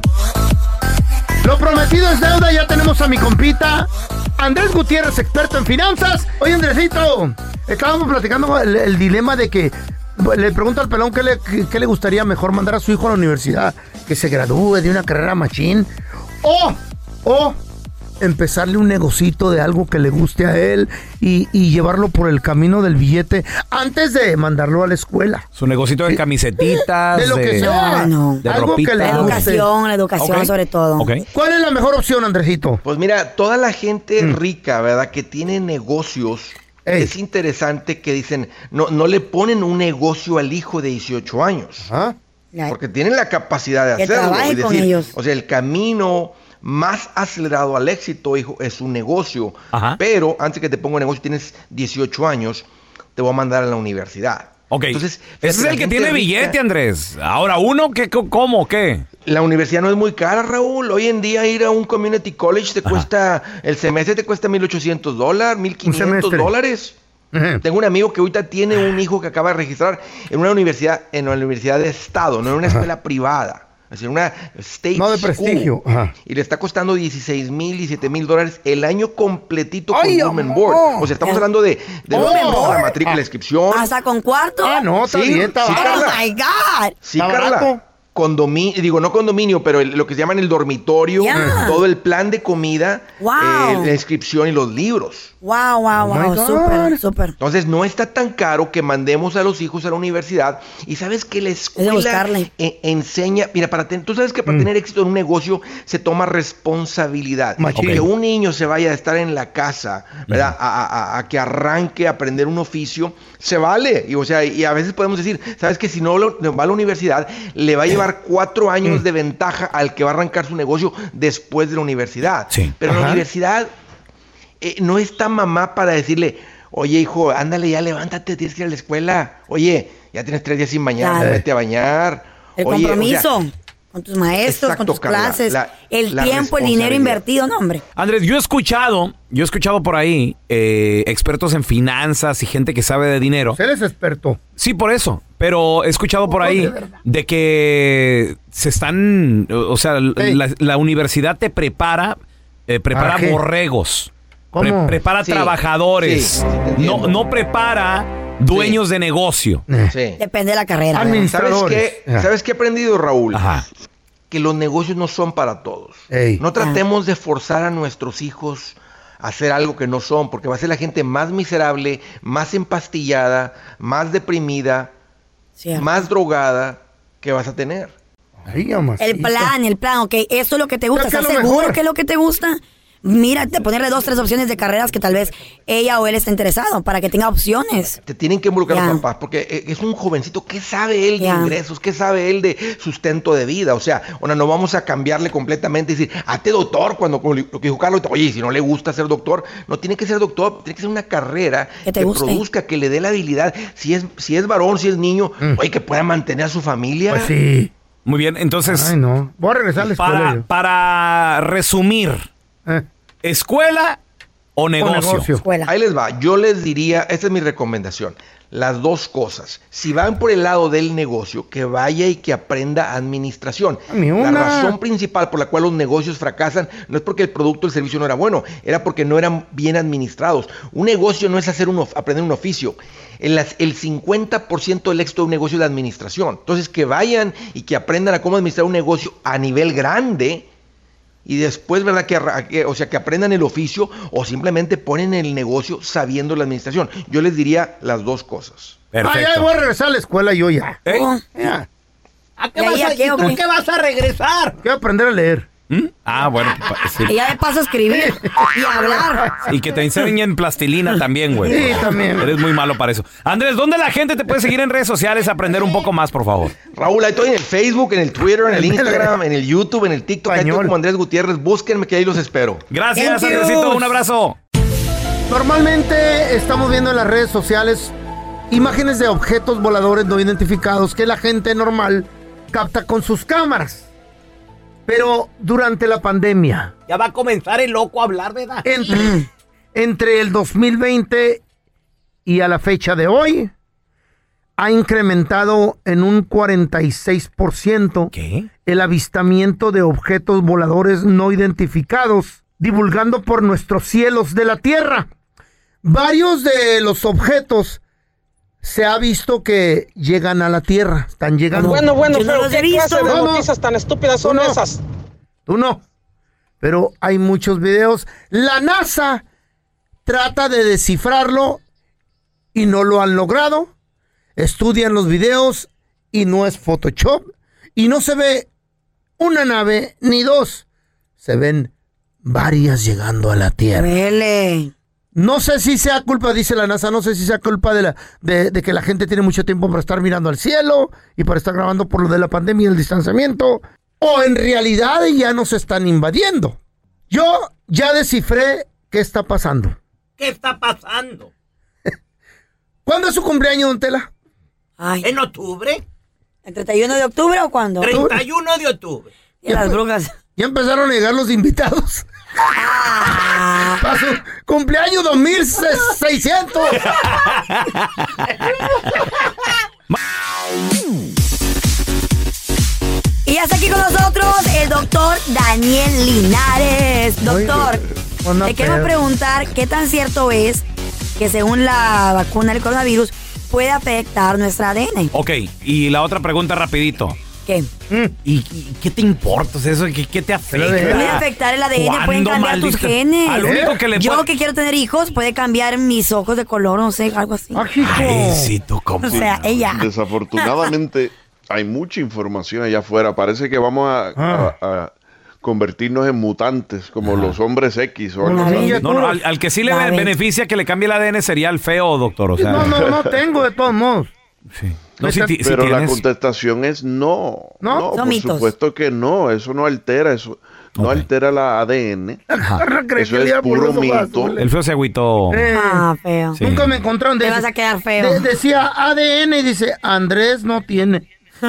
Lo prometido es deuda. Ya tenemos a mi compita Andrés Gutiérrez, experto en finanzas. Oye, Andresito, estábamos platicando el, el dilema de que le pregunto al pelón qué le, qué le gustaría mejor mandar a su hijo a la universidad, que se gradúe de una carrera machín o, o empezarle un negocito de algo que le guste a él y, y llevarlo por el camino del billete antes de mandarlo a la escuela. Su negocito de camisetitas, de lo que de, sea, no, de algo ropita. que le la educación, la educación okay. sobre todo. Okay. ¿Cuál es la mejor opción, Andresito? Pues mira, toda la gente mm. rica, ¿verdad? Que tiene negocios, Ey. es interesante que dicen, no, no le ponen un negocio al hijo de dieciocho años. ¿Ah? Porque tienen la capacidad de que hacerlo. Y decir, con ellos. O sea, el camino más acelerado al éxito, hijo, es un negocio. Ajá. Pero antes que te ponga un negocio, tienes dieciocho años, te voy a mandar a la universidad. Ok. Entonces, ese es el que tiene rica, billete, Andrés. Ahora, ¿uno qué, cómo, qué? La universidad no es muy cara, Raúl. Hoy en día ir a un community college te Ajá. cuesta, el semestre te cuesta mil ochocientos dólares, mil quinientos dólares. Uh-huh. Tengo un amigo que ahorita tiene un hijo que acaba de registrar en una universidad, en una universidad de estado, no en una Ajá. escuela privada. Es decir, una state no de prestigio. Ajá. Y le está costando dieciséis mil, diecisiete mil dólares el año completito con Room and Board. Oh, o sea, estamos hablando de, de oh, los, la matrícula, la inscripción. ¿Hasta con cuarto? Ah, no, está sí, bien, está sí, barato. Oh, my God. Sí, Carla. Condominio, digo, no condominio, pero el, lo que se llaman el dormitorio, yeah. todo el plan de comida, wow. eh, la inscripción y los libros. Wow, wow, wow, oh súper, súper. Entonces no está tan caro que mandemos a los hijos a la universidad. Y sabes que la escuela eh, enseña, mira, para ten, tú sabes que para mm. tener éxito en un negocio se toma responsabilidad. Okay. Que un niño se vaya a estar en la casa, ¿verdad? Mm. A, a, a que arranque a aprender un oficio, se vale. Y, o sea, y a veces podemos decir, sabes que si no lo, va a la universidad, le va a llevar cuatro años mm. de ventaja al que va a arrancar su negocio después de la universidad. Sí. Pero en la universidad eh, no está mamá para decirle, oye hijo, ándale ya, levántate, tienes que ir a la escuela. Oye, ya tienes tres días sin bañar, claro. vete a bañar. El oye, compromiso. O sea, con tus maestros, exacto, con tus Carla, clases, la, el la tiempo, el dinero invertido, no, hombre. Andrés, yo he escuchado, yo he escuchado por ahí eh, expertos en finanzas y gente que sabe de dinero. Él es experto. Sí, por eso. Pero he escuchado por ahí de, de que se están, o sea, hey. la, la universidad te prepara, eh, prepara borregos, pre, prepara sí, trabajadores, sí, no, no prepara dueños sí. de negocio. Sí. Depende de la carrera. ¿Sabes qué? ¿Sabes qué he aprendido, Raúl? Ajá. Que los negocios no son para todos. Hey. No tratemos ah. de forzar a nuestros hijos a hacer algo que no son, porque va a ser la gente más miserable, más empastillada, más deprimida, cierto. Más drogada que vas a tener. Ay, el plan, el plan, ok, eso es lo que te gusta, ¿estás seguro mejor. que es lo que te gusta? Mira, te ponerle dos, tres opciones de carreras que tal vez ella o él esté interesado para que tenga opciones. Te tienen que involucrar yeah. los papás, porque es un jovencito. ¿Qué sabe él de yeah. ingresos? ¿Qué sabe él de sustento de vida? O sea, bueno, no vamos a cambiarle completamente y decir, hazte doctor, cuando lo que dijo Carlos, oye, si no le gusta ser doctor, no tiene que ser doctor, tiene que ser una carrera que, te que guste. produzca, que le dé la habilidad, si es, si es varón, si es niño, mm. oye, que pueda mantener a su familia. Pues sí. Muy bien, entonces. Ay, no. Voy a regresar a la escuela. Para, para resumir. Eh. Escuela o negocio? negocio. Ahí les va. Yo les diría, esta es mi recomendación, las dos cosas. Si van por el lado del negocio, que vaya y que aprenda administración. La razón principal por la cual los negocios fracasan no es porque el producto o el servicio no era bueno, era porque no eran bien administrados. Un negocio no es hacer un of- aprender un oficio. El, el cincuenta por ciento del éxito de un negocio es la administración. Entonces, que vayan y que aprendan a cómo administrar un negocio a nivel grande. Y después, ¿verdad? Que, que, o sea, que aprendan el oficio o simplemente ponen el negocio sabiendo la administración. Yo les diría las dos cosas. Perfecto. Ah, ya voy a regresar a la escuela yo ya. ¿Eh? Ya. ¿A qué vas a, ¿y tú qué vas a regresar? Quiero aprender a leer. ¿Mm? Ah, bueno. Sí. Y ya de paso a escribir y a hablar. Y que te enseñen plastilina también, güey. Sí, también. Eres muy malo para eso. Andrés, ¿dónde la gente te puede seguir en redes sociales a aprender un poco más, por favor? Raúl, ahí estoy en el Facebook, en el Twitter, en el Instagram, en el YouTube, en el TikTok. Ahí estoy como Andrés Gutiérrez. Búsquenme que ahí los espero. Gracias, Andresito. Un abrazo. Normalmente estamos viendo en las redes sociales imágenes de objetos voladores no identificados que la gente normal capta con sus cámaras. Pero durante la pandemia... Ya va a comenzar el loco a hablar, ¿verdad? Entre, entre el dos mil veinte y a la fecha de hoy, ha incrementado en un cuarenta y seis por ciento ¿Qué? el avistamiento de objetos voladores no identificados, divulgando por nuestros cielos de la Tierra. Varios de los objetos se ha visto que llegan a la Tierra. Están llegando. Bueno, bueno, Yo no pero los he ¿qué clase visto. de No, no. noticias tan estúpidas son Tú no. esas? Tú no. Pero hay muchos videos. La NASA trata de descifrarlo y no lo han logrado. Estudian los videos y no es Photoshop. Y no se ve una nave ni dos. Se ven varias llegando a la Tierra. Vele. No sé si sea culpa, dice la NASA, no sé si sea culpa de, la, de, de que la gente tiene mucho tiempo para estar mirando al cielo y para estar grabando por lo de la pandemia y el distanciamiento, o en realidad ya nos están invadiendo. Yo ya descifré qué está pasando. ¿Qué está pasando? ¿Cuándo es su cumpleaños, don Tela? Ay. ¿En octubre? ¿El treinta y uno de octubre o cuándo? treinta y uno de octubre. Y las brujas. Ya empezaron a llegar los invitados. Ah. Para su cumpleaños dos mil seiscientos. Y ya está aquí con nosotros el doctor Daniel Linares. Doctor, Oye, le queremos pedo. preguntar qué tan cierto es que según la vacuna del coronavirus puede afectar nuestra A D N. Ok, y la otra pregunta rapidito. ¿Qué? ¿Y, y qué te importa? O sea, eso, ¿qué, qué te afecta? Puede afectar el A D N, pueden ¿Cuándo, cambiar tus maldita? genes. Al único que le Yo puede- que quiero tener hijos, puede cambiar mis ojos de color, no sé, algo así. Ay, sí, tú cómo. O sea, ella. Desafortunadamente, hay mucha información allá afuera. Parece que vamos a, a- a convertirnos en mutantes, como los hombres X o algo así. No, no, al, al que sí le La be- ve- beneficia que le cambie el A D N sería el feo, doctor. O sea, No, no, no tengo de todos modos. No, si ti- si Pero la tienes- contestación es no. ¿No? No, Son por mitos. supuesto que no. Eso no altera, eso no altera la A D N. Eso es puro mito. El feo se agüitó. Eh, Ah, feo. Sí. Nunca me encontraron. Te de- vas a quedar feo. de- decía A D N y dice, Andrés no tiene.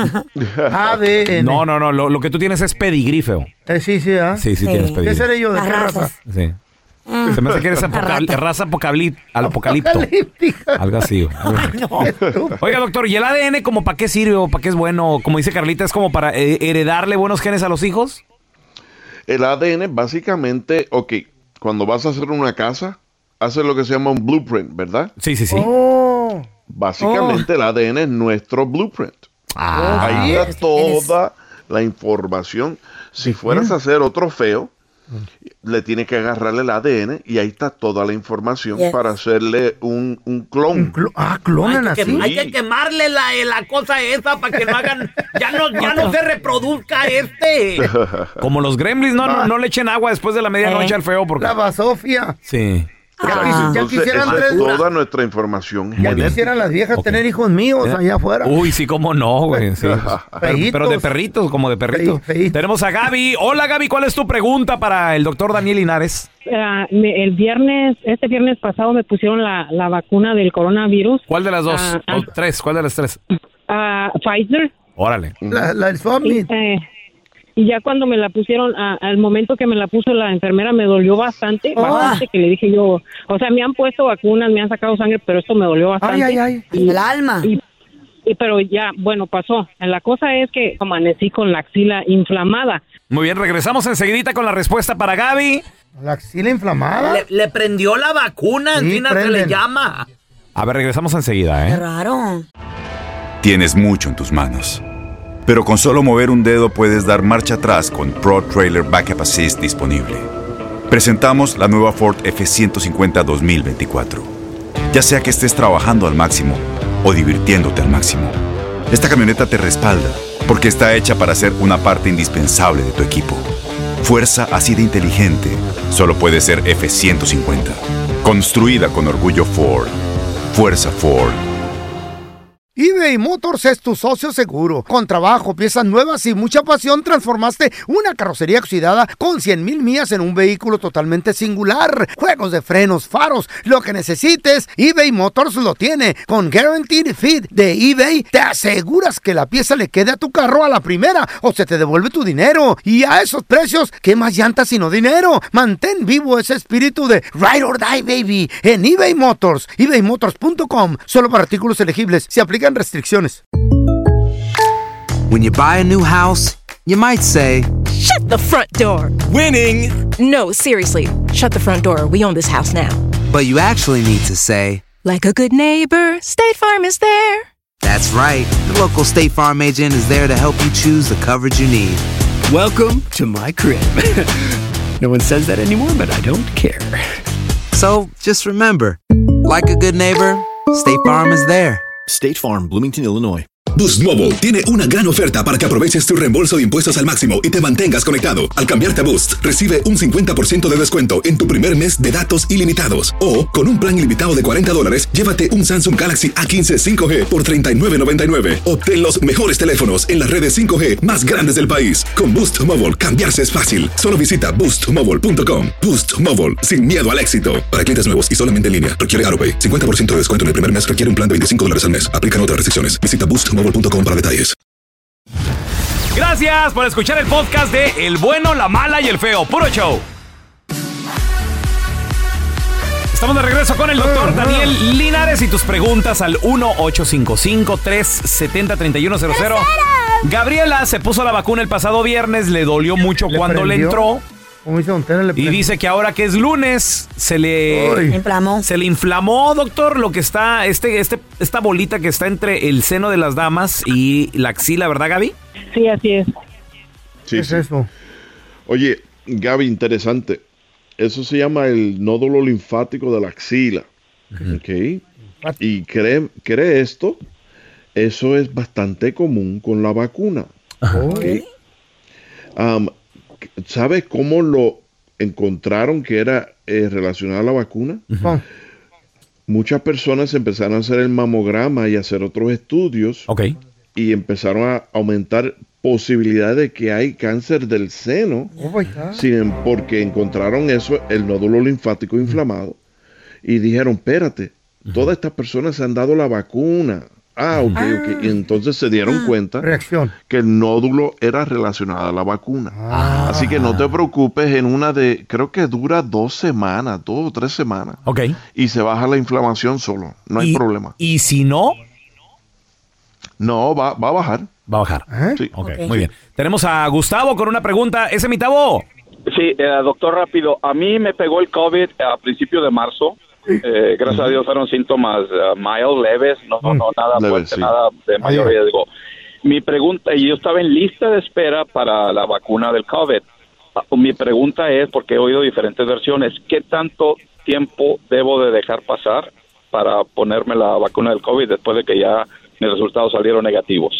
A D N. No, no, no. Lo, lo que tú tienes es pedigrí, feo. Eh, sí, sí, ¿ah? Sí, sí, tienes pedigrí. ¿Qué seré yo? ¿De Las qué raza? razas. Sí. Mm. Se me hace que eres apocal- raza apocalip- al apocalipto. Algo así. güey, algo así. Oiga, doctor, ¿y el A D N como para qué sirve o para qué es bueno? Como dice Carlita, ¿es como para eh, heredarle buenos genes a los hijos? El A D N básicamente, ok, cuando vas a hacer una casa, hace lo que se llama un blueprint, ¿verdad? Sí, sí, sí. Oh. Básicamente el A D N es nuestro blueprint. Ah. Ahí está toda la información. Si fueras a hacer otro feo, le tienes que agarrarle el A D N y ahí está toda la información Yes. para hacerle un, un clon. Ah, clonan Hay que, así. hay que quemarle la, la cosa esa para que no hagan, ya no, ya no se reproduzca este. Como los gremlins, no, no, no le echen agua después de la medianoche Eh. al feo porque... La basofia. Sí. Ya, Ah. quis- ya Entonces, quisieran esa tres. es toda nuestra información. Ya genética. quisieran las viejas Ok. tener hijos míos ¿Eh? allá afuera. Uy, sí, cómo no, güey. Sí. Pero, pero de perritos, como de perritos. Fe- feíto. Tenemos a Gaby. Hola, Gaby, ¿cuál es tu pregunta para el doctor Daniel Linares? Ah, me- el viernes, este viernes pasado me pusieron la, la vacuna del coronavirus. ¿Cuál de las dos? Ah, ah. O tres, ¿cuál de las tres? Ah, Pfizer. Órale. La, la del Summit. Eh, Y ya cuando me la pusieron, a, al momento que me la puso la enfermera, me dolió bastante, Oh. bastante, que le dije yo, o sea, me han puesto vacunas, me han sacado sangre, pero esto me dolió bastante. Ay, ay, ay. Y- El alma. Y, y- pero ya, bueno, pasó. La cosa es que amanecí con la axila inflamada. Muy bien, regresamos enseguidita con la respuesta para Gaby. ¿La axila inflamada? Le, le prendió la vacuna, Sí, en fin, se le prenden. llama. A ver, regresamos enseguida, Qué ¿eh? raro. Tienes mucho en tus manos. Pero con solo mover un dedo puedes dar marcha atrás con Pro Trailer Backup Assist disponible. Presentamos la nueva Ford F ciento cincuenta dos mil veinticuatro. Ya sea que estés trabajando al máximo o divirtiéndote al máximo, esta camioneta te respalda porque está hecha para ser una parte indispensable de tu equipo. Fuerza así de inteligente solo puede ser F ciento cincuenta. Construida con orgullo Ford. Fuerza Ford. eBay Motors es tu socio seguro. Con trabajo, piezas nuevas y mucha pasión, transformaste una carrocería oxidada con cien mil millas en un vehículo totalmente singular. Juegos de frenos, faros, lo que necesites, eBay Motors lo tiene. Con Guaranteed Fit de eBay, te aseguras que la pieza le quede a tu carro a la primera o se te devuelve tu dinero. Y a esos precios, ¿qué más llantas sino dinero? Mantén vivo ese espíritu de Ride or Die, baby, en eBay Motors. ebay motors punto com. Solo para artículos elegibles. Se aplican restricciones. When you buy a new house, you might say, Shut the front door. Winning. No, seriously. Shut the front door. We own this house now. but you actually need to say, Like a good neighbor, State Farm is there. that's right. The local State Farm agent is there to help you choose the coverage you need. Welcome to my crib. No one says that anymore, but I don't care. So just remember, like a good neighbor, State Farm is there. State Farm, Bloomington, Illinois. Boost Mobile tiene una gran oferta para que aproveches tu reembolso de impuestos al máximo y te mantengas conectado. Al cambiarte a Boost, recibe un cincuenta por ciento de descuento en tu primer mes de datos ilimitados. O, con un plan ilimitado de cuarenta dólares, llévate un Samsung Galaxy A quince cinco G por treinta y nueve noventa y nueve. Obtén los mejores teléfonos en las redes cinco G más grandes del país. Con Boost Mobile, cambiarse es fácil. Solo visita boost mobile punto com. Boost Mobile, sin miedo al éxito. Para clientes nuevos y solamente en línea, requiere AutoPay. cincuenta por ciento de descuento en el primer mes requiere un plan de veinticinco dólares al mes. Aplican otras restricciones. Visita boost mobile punto com para detalles. Gracias por escuchar el podcast de El Bueno, la Mala y el Feo. Puro show. Estamos de regreso con el doctor Daniel Linares y tus preguntas al uno ocho cinco cinco, tres siete cero, tres uno cero cero. Gabriela se puso la vacuna el pasado viernes, le dolió mucho ¿Le cuando le prendió? entró. Como dice Don Tela, le Y prendió. dice que ahora que es lunes se le Ay. Inflamó. se le inflamó, doctor, lo que está este este esta bolita que está entre el seno de las damas y la axila, ¿verdad, Gaby? Sí, así es. Sí, ¿Qué es sí. eso? Oye, Gaby, interesante. Eso se llama el nódulo linfático de la axila. ¿Ok? Y cree, cree esto, eso es bastante común con la vacuna. ¿Ok? Um, ¿Sabes cómo lo encontraron que era eh, relacionado a la vacuna? Oh, Muchas personas empezaron a hacer el mamograma y a hacer otros estudios Ok. y empezaron a aumentar posibilidades de que hay cáncer del seno. oh my God. Sin, porque encontraron eso, el nódulo linfático inflamado, y dijeron, espérate, todas estas personas se han dado la vacuna. Ah, ok, ok. Y entonces se dieron cuenta Reacción. que el nódulo era relacionado a la vacuna. Ah. Así que no te preocupes, en una de, creo que dura dos semanas, dos o tres semanas, Ok. y se baja la inflamación solo, no hay Y- problema. Y si no, No, va, va a bajar. va a bajar. ¿Eh? Sí. Ok, Ok. muy bien. Tenemos a Gustavo con una pregunta. Ese mi Tavo. Sí, eh, doctor, rápido. A mí me pegó el COVID a principios de marzo. Eh, gracias a Dios fueron síntomas uh, mild, leves, no, no, no nada Leves, fuerte, sí. nada de mayor Adiós. riesgo. Mi pregunta, y yo estaba en lista de espera para la vacuna del COVID. Uh, Mi pregunta es, porque he oído diferentes versiones, ¿qué tanto tiempo debo de dejar pasar para ponerme la vacuna del COVID después de que ya mis resultados salieron negativos?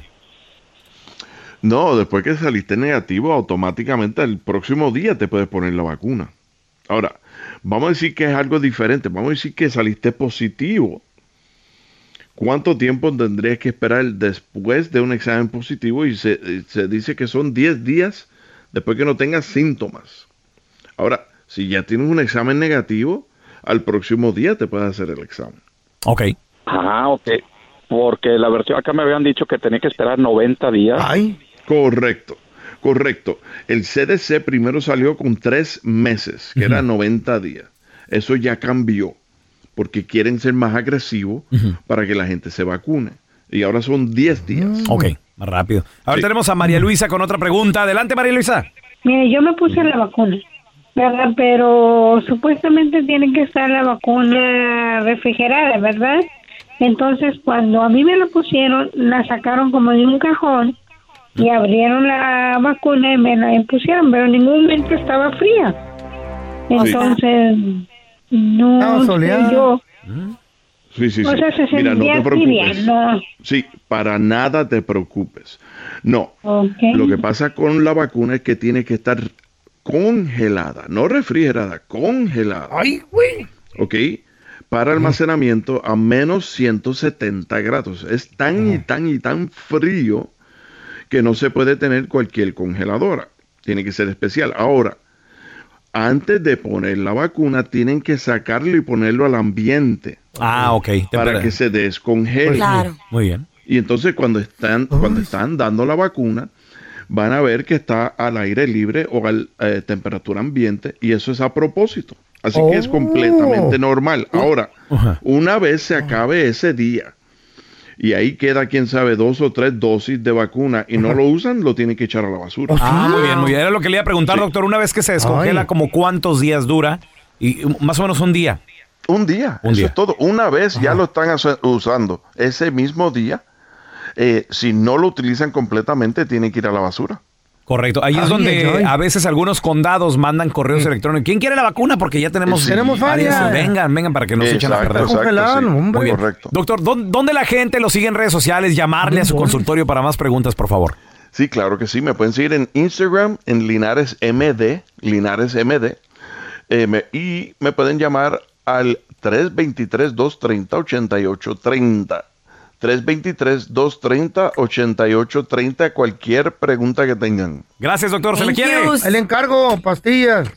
No, después que saliste negativo, automáticamente el próximo día te puedes poner la vacuna. Ahora, vamos a decir que es algo diferente. Vamos a decir que saliste positivo. ¿Cuánto tiempo tendrías que esperar después de un examen positivo? Y se, se dice que son diez días después que no tengas síntomas. Ahora, si ya tienes un examen negativo, al próximo día te puedes hacer el examen. Ok. Ah, ok. Porque la versión acá me habían dicho que tenía que esperar noventa días. Ay. Correcto. Correcto. El C D C primero salió con tres meses, que uh-huh. era noventa días. Eso ya cambió, porque quieren ser más agresivos uh-huh. para que la gente se vacune. Y ahora son diez días. Ok, más rápido. Ahora sí. Tenemos a María Luisa con otra pregunta. Adelante, María Luisa. Mire, yo me puse la vacuna, ¿verdad? Pero supuestamente tiene que estar la vacuna refrigerada, ¿verdad? Entonces, cuando a mí me la pusieron, la sacaron como de un cajón y abrieron la vacuna y me la pusieron, pero en ningún momento estaba fría. Entonces, no sé yo... Sí, sí, sí. O sea, se Mira, no te preocupes. Tibia, no. Sí, para nada te preocupes. No. Okay. Lo que pasa con la vacuna es que tiene que estar congelada, no refrigerada, congelada. ¡Ay, güey! ¿Ok? Para almacenamiento a menos ciento setenta grados. Es tan y tan y tan frío que no se puede tener cualquier congeladora. Tiene que ser especial. Ahora, antes de poner la vacuna, tienen que sacarlo y ponerlo al ambiente. Ah, ok. Para que se descongele. Claro. Muy bien. Y entonces cuando están, cuando están dando la vacuna, van a ver que está al aire libre o a eh, temperatura ambiente, y eso es a propósito. Así oh. que es completamente normal. Ahora, uh-huh. una vez se acabe ese día, y ahí queda, quién sabe, dos o tres dosis de vacuna y no lo usan, lo tienen que echar a la basura. Ah, muy bien, muy bien. Era lo que le iba a preguntar, sí. doctor. Una vez que se descongela, Ay. ¿como cuántos días dura? Y más o menos un día. Un día, un eso día. Es todo. Una vez Ajá. ya lo están usando. Ese mismo día, eh, si no lo utilizan completamente, tienen que ir a la basura. Correcto. Ahí ay, es donde ay, ay. a veces algunos condados mandan correos sí. electrónicos. ¿Quién quiere la vacuna? Porque ya tenemos, sí. tenemos varias. Vengan, vengan para que nos echen a perder. Exacto, sí. Muy bien. Correcto. Doctor, ¿dónde la gente lo sigue en redes sociales? Llamarle a su consultorio para más preguntas, por favor. Sí, claro que sí. Me pueden seguir en Instagram, en Linares M D, Linares M D. Eh, me, y me pueden llamar al tres dos tres, dos tres cero, ocho ocho tres cero. tres dos tres, dos tres cero, ocho ocho tres cero. Cualquier pregunta que tengan. Gracias, doctor. Se le quiere. El encargo, pastillas.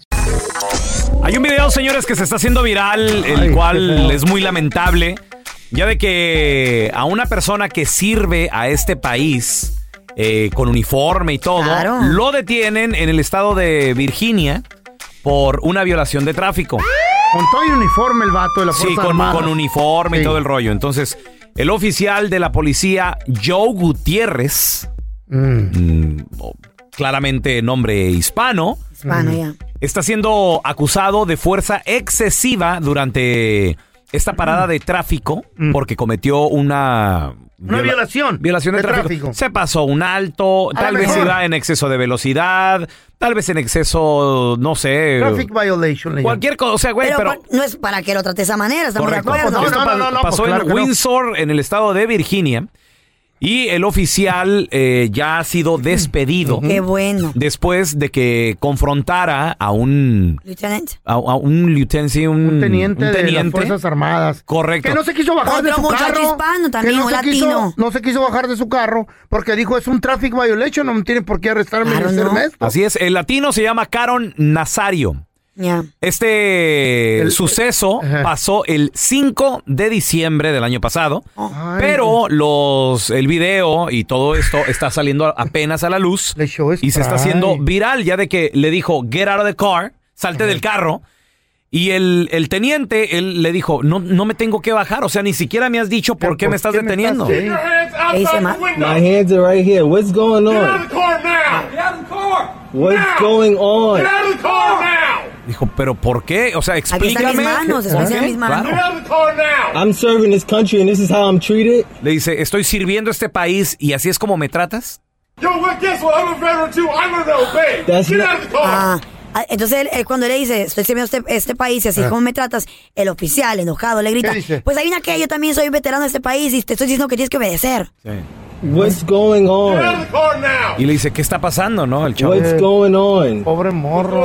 Hay un video, señores, que se está haciendo viral, el Ay, cual es muy lamentable. Ya de que a una persona que sirve a este país eh, con uniforme y todo, claro. lo detienen en el estado de Virginia por una violación de tráfico. Con todo el uniforme el vato de la Fuerza Sí, con, Armada. con uniforme sí. y todo el rollo. Entonces, el oficial de la policía, Joe Gutiérrez, mm. Mm, claramente nombre hispano, hispano, ya. está siendo acusado de fuerza excesiva durante esta parada de tráfico mm. porque cometió una... Una viola- violación. Violación de, de tráfico. tráfico. Se pasó un alto, a tal vez mejor. iba en exceso de velocidad, tal vez en exceso, no sé. Traffic violation. Cualquier cosa, o sea, güey, pero, pero... no es para que lo trate de esa manera, estamos correcto. de acuerdo. No, no, no, no, no, pasó pues claro en Windsor, no. en el estado de Virginia. Y el oficial eh, ya ha sido despedido. Qué bueno. Después de que confrontara a un... Lieutenant. A, a un lieutenant, sí, un, un, teniente un teniente de las Fuerzas Armadas. Correcto. Que no se quiso bajar Otro de su carro. hispano también, que no un se latino. Quiso, no se quiso bajar de su carro porque dijo, es un traffic violation, no tiene por qué arrestarme claro, ni hacerme esto. Así es. El latino se llama Caron Nazario. Yeah. Este el, suceso uh-huh. pasó el cinco de diciembre del año pasado, Ay. pero los el video y todo esto está saliendo apenas a la luz y se está haciendo viral ya de que le dijo, get out of the car, salte uh-huh. del carro. Y el, el teniente, él le dijo, no, no me tengo que bajar, o sea, ni siquiera me has dicho por qué ¿por me estás qué deteniendo. Me estás My hands are right here. What's going on? Get out of the car now. Get out of the car. What's now. going on? Get out of the car now. Dijo, pero ¿por qué? O sea, explícame. Mis manos, ¿qué? Mis manos. Get out of the car now. I'm serving this country and this is how I'm treated. Le dice, estoy sirviendo a este país y así es como me tratas. Yo, well, guess what? I'm a veteran too. I'm gonna obey. That's Get not... out of the car. Ah. Entonces, él, él, cuando le dice, estoy sirviendo este, este país y así ah. como me tratas, el oficial, enojado, le grita, pues hay una que yo también soy veterano de este país y te estoy diciendo que tienes que obedecer. Sí. What's going on? Y le dice, ¿qué está pasando, no? El chavo. What's going on? Pobre morro.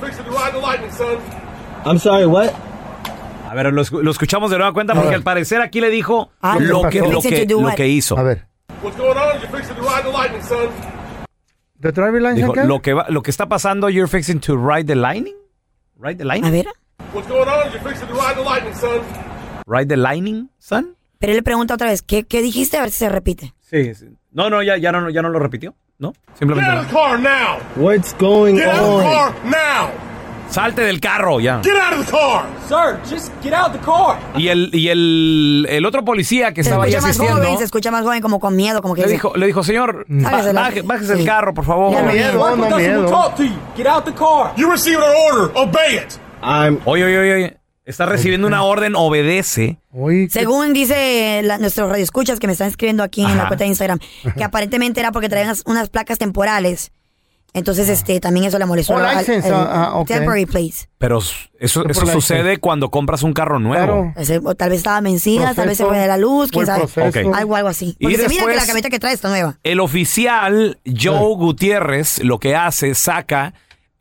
I'm sorry, what? A ver, lo, lo escuchamos de nueva cuenta porque al parecer aquí le dijo ah, lo, que, lo, que, lo que hizo. A ver. What's going on? You're fixing to ride the lightning, son. ¿The driver line Dijo, lo que va, lo que está pasando, you're fixing to ride the lightning? Ride the lightning? A ver. What's going on? You're fixing to ride the lightning, son. Ride the lightning, son? Pero él le pregunta otra vez, ¿qué, qué dijiste? A ver si se repite. Sí, sí. No, no, ya, ya no, ya no lo repitió. ¿no? Simplemente. Get out of the car now. What's going Get out of the on? car now. Salte del carro, ya. Get out of the car. Sir, just get out of the car. Y el, y el, el otro policía que Se estaba ahí escucha más asistiendo joven, se escucha más joven, como con miedo, como que le dice, dijo, le dijo, señor, Sáquese la- baje- bájese Sí. el carro, por favor. Ya no miedo, Michael no doesn't miedo. talk to you. Get out the car. You received an order. Obey it. I'm. Oye, oye, oye. Está recibiendo una orden, obedece. Oye, ¿qué- Según dice la- nuestros radioescuchas que me están escribiendo aquí en Ajá. la cuenta de Instagram, que aparentemente era porque traían unas, unas placas temporales. Entonces, este, también eso le molestó. Oh, al- license, el ah, ah, ok. Temporary plates. Pero eso, eso sucede cuando compras un carro nuevo. Claro. Ese- o tal vez estaba vencida, tal vez se Proceso, fue de la luz, quién buen sabe. proceso. Ok. Algo, algo así. Y Porque se mira que después- la camioneta que trae está nueva. El oficial Joe Gutiérrez lo que hace, saca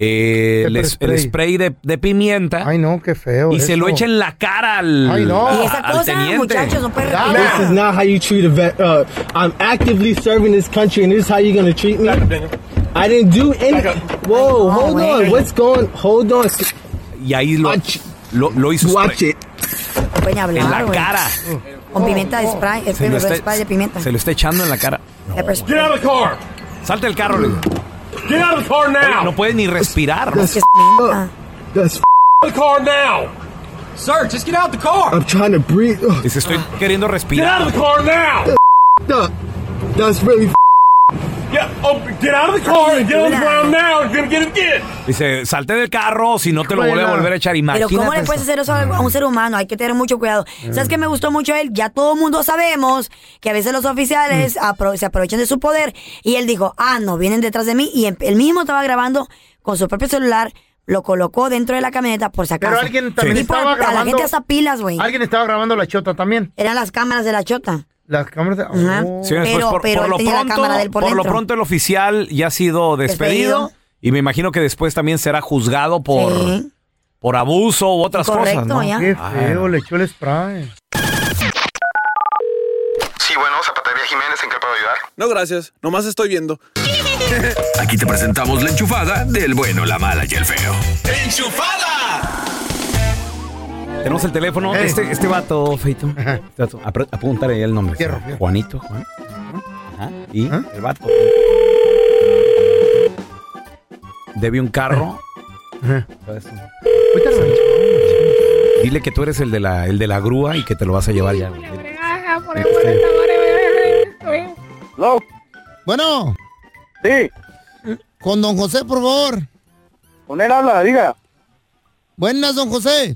eh, el, Pepper es- el spray. spray de, de pimienta Ay, no, qué feo. y se eso. lo echa en la cara al, Ay, no. a- Y esa al cosa, teniente. muchachos, no puede Ya, respirar. This is not how you treat a vet. Uh, I'm actively serving this country, and this is how you're gonna treat me. I didn't do anything. Whoa, Ay, no, hold güey. on. What's going? Hold on. Y ahí lo, Watch- lo, lo hizo Watch spray it. No pueden hablar, en la güey. cara. Con pimienta de spray, Se lo, spray, está, spray de pimienta. se lo está echando en la cara. Pepper Get spray. out of the car. Salte del carro. le digo. Get out of the car Oye, now. no puede ni respirar. Es que es pimienta. That's. Get out of the car now. Sir, just get out the car. I'm trying to breathe. Ugh. Dice, estoy queriendo Get out respirar. of the car now. Up. That's really. Get, oh, get out of the car and get on the ground now. You're gonna get it again. Dice, salte del carro, si no te lo vuelve a volver a echar. Pero Imagínate. ¿cómo le puedes eso. hacer eso a a un ser humano? Hay que tener mucho cuidado. ¿Sabes qué me gustó mucho a él? Ya todo el mundo sabemos que a veces los oficiales apro- se aprovechan de su poder. Y él dijo, ah, no, vienen detrás de mí. Y em- él mismo estaba grabando con su propio celular, lo colocó dentro de la camioneta por si acaso. Pero alguien también Y por- estaba a la grabando. gente hasta pilas, güey. Alguien estaba grabando la chota también. Eran las cámaras de la chota. Las cámaras de... Ajá. Oh. Señores, Pero- pues por, pero por él lo tenía la pronto, cámara de él por por lo dentro. pronto el oficial ya ha sido despedido, Despedido. y me imagino que después también será juzgado por, Sí. por abuso u otras Correcto, cosas, ¿no? ya. Qué Ah, feo, le echó el spray. Sí, bueno, Zapatería Jiménez, ¿en qué puedo ayudar? No, gracias. Nomás estoy viendo. Aquí te presentamos la enchufada del bueno, la mala y el feo. Tenemos el teléfono. Hey. Este, este vato, Feito. Este vato, apr- apúntale ahí el nombre. Fierro, fierro. Juanito, Juan. Ajá. Y ¿Ah? el vato. Debe un carro. Ajá. ¿Sabes? Ahorita lo- Dile que tú eres el de la, el de la grúa y que te lo vas a llevar ya. ¿Hello? Bueno, Sí, con don José, por favor. con él habla, diga. Buenas, don José.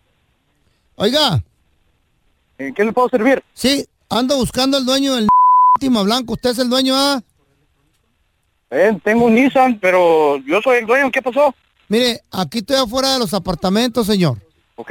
Oiga, ¿En qué le puedo servir? sí, ando buscando al dueño del última blanco. ¿Usted es el dueño, ah? Eh, tengo un Nissan, pero yo soy el dueño. ¿Qué pasó? Mire, aquí estoy afuera de los apartamentos, señor. ¿Ok?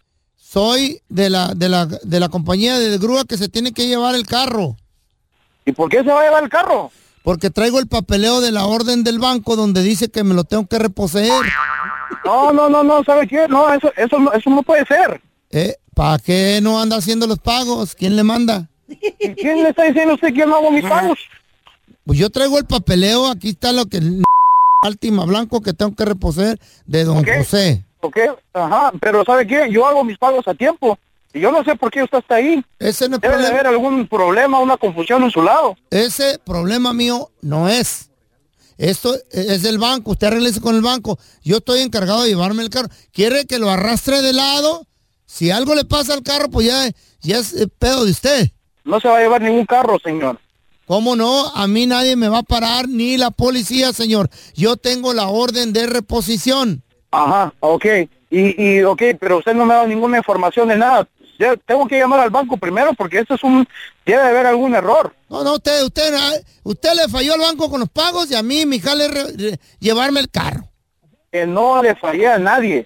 Soy de la, de la, de la compañía de grúa que se tiene que llevar el carro. ¿Y por qué se va a llevar el carro? Porque traigo el papeleo de la orden del banco donde dice que me lo tengo que reposeer. No, no, no, no, ¿sabe qué? No, eso, eso, no- eso no puede ser. ¿Eh? ¿Para qué no anda haciendo los pagos? ¿Quién le manda? ¿Y quién le está diciendo a usted que no hago mis pagos? Pues yo traigo el papeleo, aquí está lo que el última blanco que tengo que reposeer de don Ok. José. ¿Ok? Ajá, pero ¿sabe qué? Yo hago mis pagos a tiempo. Y yo no sé por qué usted está ahí. Ese no es Debe de problema. haber algún problema, una confusión en su lado. Ese problema mío no es. Esto es del banco. Usted arréglese con el banco. Yo estoy encargado de llevarme el carro. ¿Quiere que lo arrastre de lado? Si algo le pasa al carro, pues ya, ya es eh, pedo de usted. No se va a llevar ningún carro, señor. ¿Cómo no? A mí nadie me va a parar, ni la policía, señor. Yo tengo la orden de reposición. Ajá, ok. Y, y, ok, pero usted no me ha dado ninguna información de nada. Ya tengo que llamar al banco primero porque esto es un... Debe de haber algún error. No, no, usted, usted, usted le falló al banco con los pagos y a mí mi jale es re- re- llevarme el carro. Que no le fallé a nadie.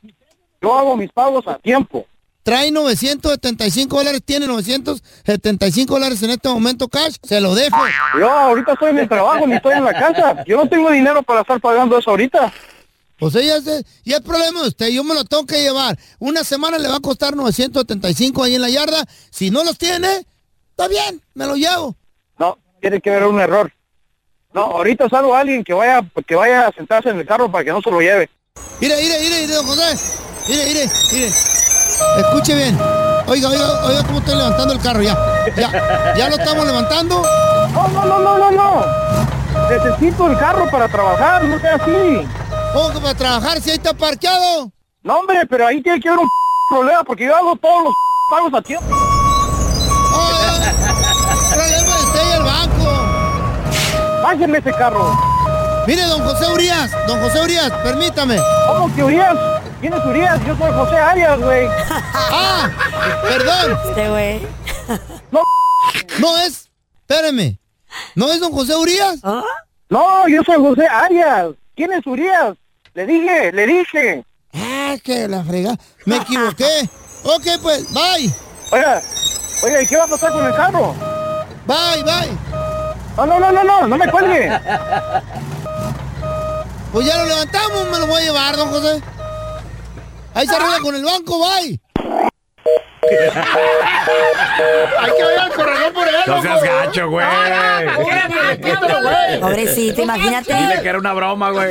Yo hago mis pagos a tiempo. Trae novecientos setenta y cinco dólares, tiene novecientos setenta y cinco dólares en este momento cash, se lo dejo. Yo ahorita estoy en el trabajo, ni estoy en la casa. Yo no tengo dinero para estar pagando eso ahorita. O sea, ya es, ya es problema de usted, yo me lo tengo que llevar. Una semana le va a costar novecientos setenta y cinco ahí en la yarda. Si no los tiene, está bien, me lo llevo. No, tiene que haber un error. No, ahorita salgo a alguien que vaya, que vaya a sentarse en el carro para que no se lo lleve. Mire, mire, mire, mire, don José. Mire, mire, mire. Escuche bien. Oiga, oiga, oiga cómo estoy levantando el carro ya. Ya, ya lo estamos levantando. No, no, no, no, no, no. Necesito el carro para trabajar, no sea así. ¿Cómo que para trabajar si ahí está parqueado? No, hombre, pero ahí tiene que haber un problema porque yo hago todos los pagos a tiempo. Problema de usted y el banco. Bájenme ese carro. Mire, don José Urias, don José Urias, permítame. ¿Cómo que Urias? ¿Quién es Urias? Yo soy José Arias, güey. Ah, perdón. Este güey. No, no es, espéreme, ¿no es don José Urias? ¿Ah? No, yo soy José Arias. ¿Quién es Urias? Le dije, le dije. Ah, que la frega, me equivoqué. Ok, pues, bye. Oiga, oiga, ¿y qué va a pasar con el carro? Bye, bye. No, no, no, no, no, no me cuelgue. Pues ya lo levantamos, me lo voy a llevar, don José. Ahí se arregla con el banco, bye. Hay que ver al corredor por él. No seas gacho, güey. Pobrecito, imagínate. Dile que era una broma, güey.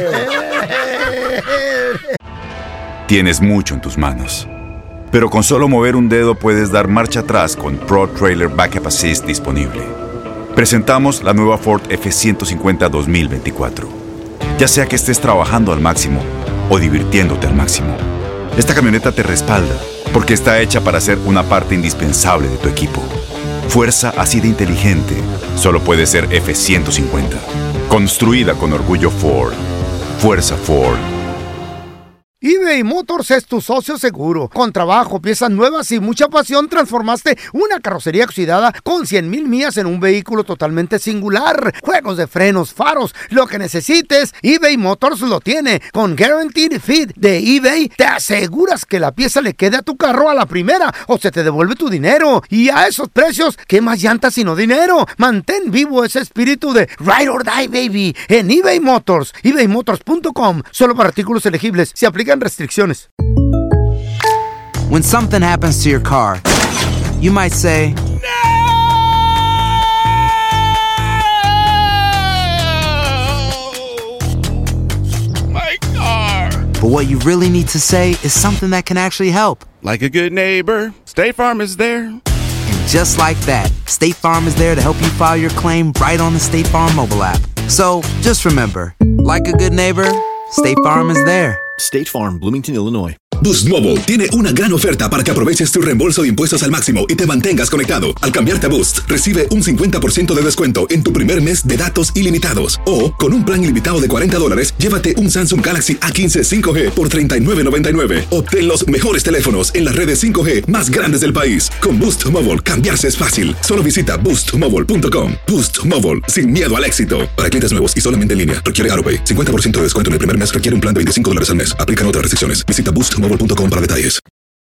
Tienes mucho en tus manos, pero con solo mover un dedo puedes dar marcha atrás con Pro Trailer Backup Assist disponible. Presentamos la nueva Ford F ciento cincuenta dos mil veinticuatro. Ya sea que estés trabajando al máximo o divirtiéndote al máximo, esta camioneta te respalda porque está hecha para ser una parte indispensable de tu equipo. Fuerza así de inteligente solo puede ser F ciento cincuenta. Construida con orgullo Ford. Fuerza Ford. eBay Motors es tu socio seguro. Con trabajo, piezas nuevas y mucha pasión, transformaste una carrocería oxidada con cien mil millas en un vehículo totalmente singular. Juegos de frenos, faros, lo que necesites, eBay Motors lo tiene. Con Guaranteed Fit de eBay, te aseguras que la pieza le quede a tu carro a la primera o se te devuelve tu dinero. Y a esos precios, ¿qué más llantas sino dinero? Mantén vivo ese espíritu de Ride or Die, baby, en eBay Motors. eBay Motors punto com. Solo para artículos elegibles. Se aplican restricciones. When something happens to your car, you might say, My car. but what you really need to say is something that can actually help. Like a good neighbor, State Farm is there. And just like that, State Farm is there to help you file your claim right on the State Farm mobile app. So just remember, like a good neighbor, State Farm is there. State Farm, Bloomington, Illinois. Boost Mobile tiene una gran oferta para que aproveches tu reembolso de impuestos al máximo y te mantengas conectado. Al cambiarte a Boost, recibe un cincuenta por ciento de descuento en tu primer mes de datos ilimitados. O, con un plan ilimitado de cuarenta dólares, llévate un Samsung Galaxy A quince cinco G por treinta y nueve noventa y nueve. Obtén los mejores teléfonos en las redes cinco G más grandes del país. Con Boost Mobile, cambiarse es fácil. Solo visita boost mobile punto com. Boost Mobile, sin miedo al éxito. Para clientes nuevos y solamente en línea, requiere AutoPay. cincuenta por ciento de descuento en el primer mes requiere un plan de veinticinco dólares al mes. Aplican otras restricciones. Visita boost mobile punto com para detalles.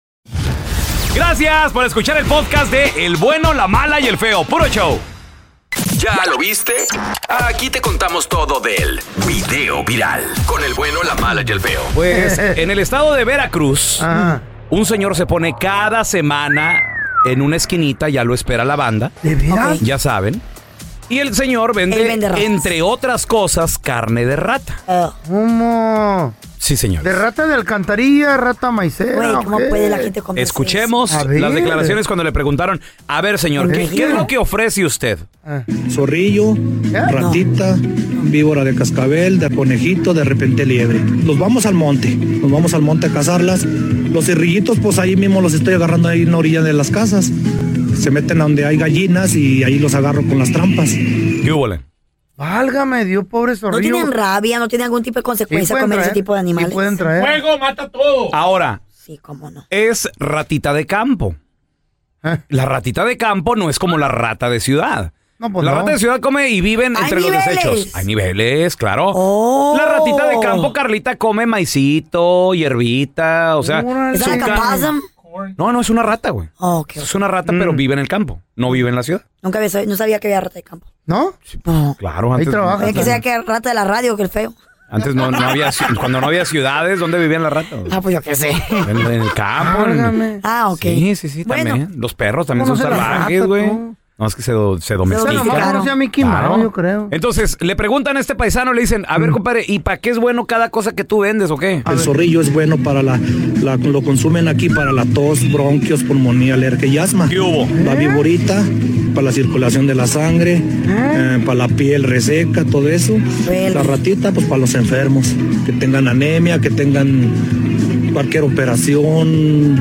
Gracias por escuchar el podcast de El Bueno, la Mala y el Feo. Puro show. ¿Ya lo viste? Aquí te contamos todo del video viral. Con el bueno, la mala y el feo. Pues en el estado de Veracruz, Ajá. un señor se pone cada semana en una esquinita, ya lo espera la banda. ¿De veras? Ya saben. Y el señor vende, Él vende ratas. entre otras cosas, carne de rata. ¿Cómo? Sí, señor. ¿De rata de alcantarilla, rata maicera? Güey, ¿cómo ¿o qué? puede la gente comer Escuchemos A ver. las declaraciones cuando le preguntaron, a ver, señor, ¿qué, qué es lo que ofrece usted? Zorrillo, ratita, víbora de cascabel, de conejito, de repente liebre. Los vamos al monte, nos vamos al monte a cazarlas. Los cerrillitos, pues ahí mismo los estoy agarrando ahí en la orilla de las casas. Se meten a donde hay gallinas y ahí los agarro con las trampas. ¿Qué hubo? Válgame Dios, pobre No zorrillo. tienen rabia, no tienen algún tipo de consecuencia pueden comer ese traer, tipo de animales. sí pueden traer. Fuego mata todo. Ahora, Sí, cómo no. es ratita de campo. La ratita de campo no es como la rata de ciudad. No, pues la no. rata de ciudad come y viven Hay entre los niveles. desechos. Hay niveles, claro. Oh. La ratita de campo, Carlita, come maicito, hierbita, o sea... Órale. ¿Es su like a ca- possum? No, no, es una rata, güey. Oh, ok, ok. Es una rata, pero vive en el campo. No vive en la ciudad. Nunca había sabido- no sabía que había rata de campo. ¿No? No. Claro, Ahí antes... trabaja. Oye, que sea que rata de la radio que el feo. Antes no, no había... ci- Cuando no había ciudades, ¿dónde vivían las ratas? Ah, pues yo qué sé. En, en el campo. en- Válgame. Ah, ok. Sí, sí, sí, Bueno. también. Los perros también son ¿Conoces las salvajes, ratas, güey. tú? No, es que se, do- se domestica. Eso nomás conoce a Mickey Claro. Mouse, yo creo. Entonces, le preguntan a este paisano, le dicen, a ver, compadre, ¿y para qué es bueno cada cosa que tú vendes o qué? El zorrillo es bueno para la, la- lo consumen aquí para la tos, bronquios, pulmonía, alergia y asma. ¿Qué hubo? La viborita, para la circulación de la sangre, eh, para la piel reseca, todo eso. La ratita, pues para los enfermos, que tengan anemia, que tengan cualquier operación,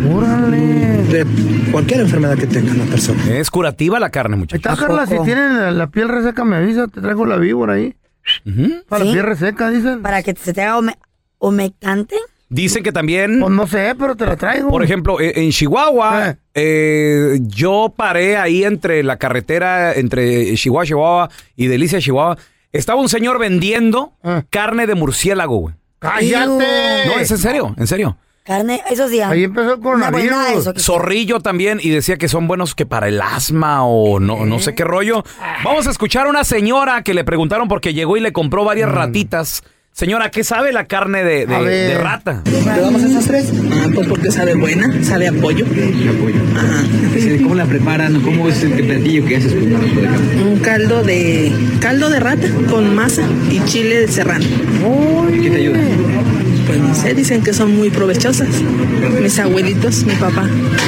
de cualquier enfermedad que tenga la persona. Es curativa la carne, muchachos. Está, Carla, si tienen la, la piel reseca, me avisa, te traigo la víbora ahí. Para ¿Sí? la piel reseca, dicen. Para que se te haga hume- humectante. Dicen que también... Pues no sé, pero te la traigo. Por ejemplo, en, en Chihuahua, eh, yo paré ahí entre la carretera, entre Chihuahua, Chihuahua y Delicia, Chihuahua. Estaba un señor vendiendo carne de murciélago, güey. ¡Cállate! No, es en serio, en serio. Carne, eso sí. Ahí empezó el coronavirus. Una buena eso que- Zorrillo también, y decía que son buenos que para el asma o no, no sé qué rollo. Vamos a escuchar a una señora que le preguntaron porque llegó y le compró varias ratitas. Señora, ¿qué sabe la carne de, de- A ver. de rata? ¿Te damos esas tres? Ah, pues porque sabe buena, sabe a pollo. Ajá. ¿Cómo la preparan? ¿Cómo es el platillo que haces? Un caldo de caldo de rata con masa y chile serrano. ¿Qué te ayuda? Pues no sé, dicen que son muy provechosas. Mis abuelitos, mi papá,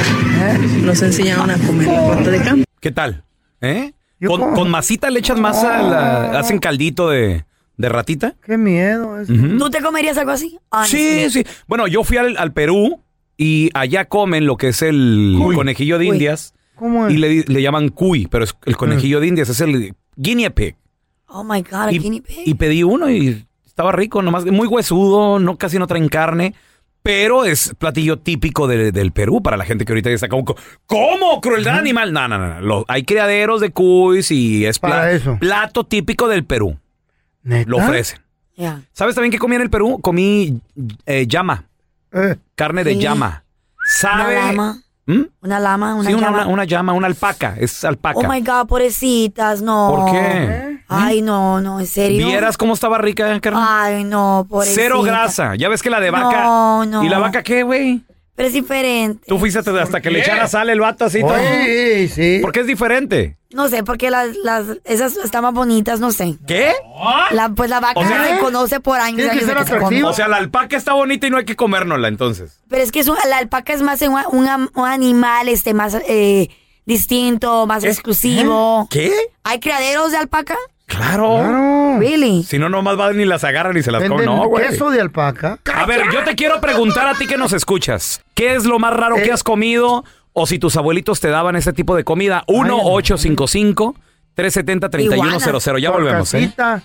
nos enseñaron a comer la rata de campo. ¿Qué tal? ¿Eh? ¿Con, con masita le echas masa? La- ¿Hacen caldito de, de ratita? Qué miedo eso. Ujú. ¿Tú te comerías algo así? Ah, Sí, sí. Bueno, yo fui al, al Perú y allá comen lo que es el Cuy. conejillo de Cuy. indias. ¿Cómo es? Y le, di- le llaman cuy, pero es el conejillo de indias, es el guinea pig. Oh my God, a Y, guinea pig. y pedí uno y estaba rico, nomás muy huesudo, no casi no traen carne. Pero es platillo típico de- del Perú para la gente que ahorita ya está como, ¿cómo? ¿Crueldad animal? No, no, no. no. Lo- hay criaderos de cuys y es pla- Para eso. plato típico del Perú. ¿Neta? Lo ofrecen. Ya. ¿Sabes también qué comí en el Perú? Comí eh, llama. Eh. Carne de Sí. llama. ¿Sabe? Una lama. ¿Mm? Una lama, una Sí, una, llama. una, una llama, una alpaca. Es alpaca. Oh my God, pobrecitas, no. ¿Por qué? Ay, no, no, en serio. ¿Vieras cómo estaba rica, carne? Ay, no, pobrecita. Cero grasa. Ya ves que la de vaca. No, no. ¿Y la vaca qué, güey? Pero es diferente. Tú fuiste hasta, hasta que le echara sal el vato así. todo. Oye, sí. ¿Por qué es diferente? No sé, porque las, las, esas están más bonitas, no sé. ¿Qué? La, pues la vaca O sea, se conoce por años. tiene que años de ser se come. atractivo. O sea, la alpaca está bonita y no hay que comérnosla, entonces. Pero es que es un- la alpaca es más un, un- un animal este más eh, distinto, más exclusivo. ¿Qué? ¿Hay criaderos de alpaca? Claro. Claro. Really? Si no, nomás van y las agarran y se las comen. Venden No, güey. queso de alpaca. A ver, yo te quiero preguntar a ti que nos escuchas. ¿Qué es lo más raro Eh. que has comido? O si tus abuelitos te daban ese tipo de comida. uno ocho cinco cinco tres siete cero tres uno cero cero. Ya volvemos, ¿eh? Casita.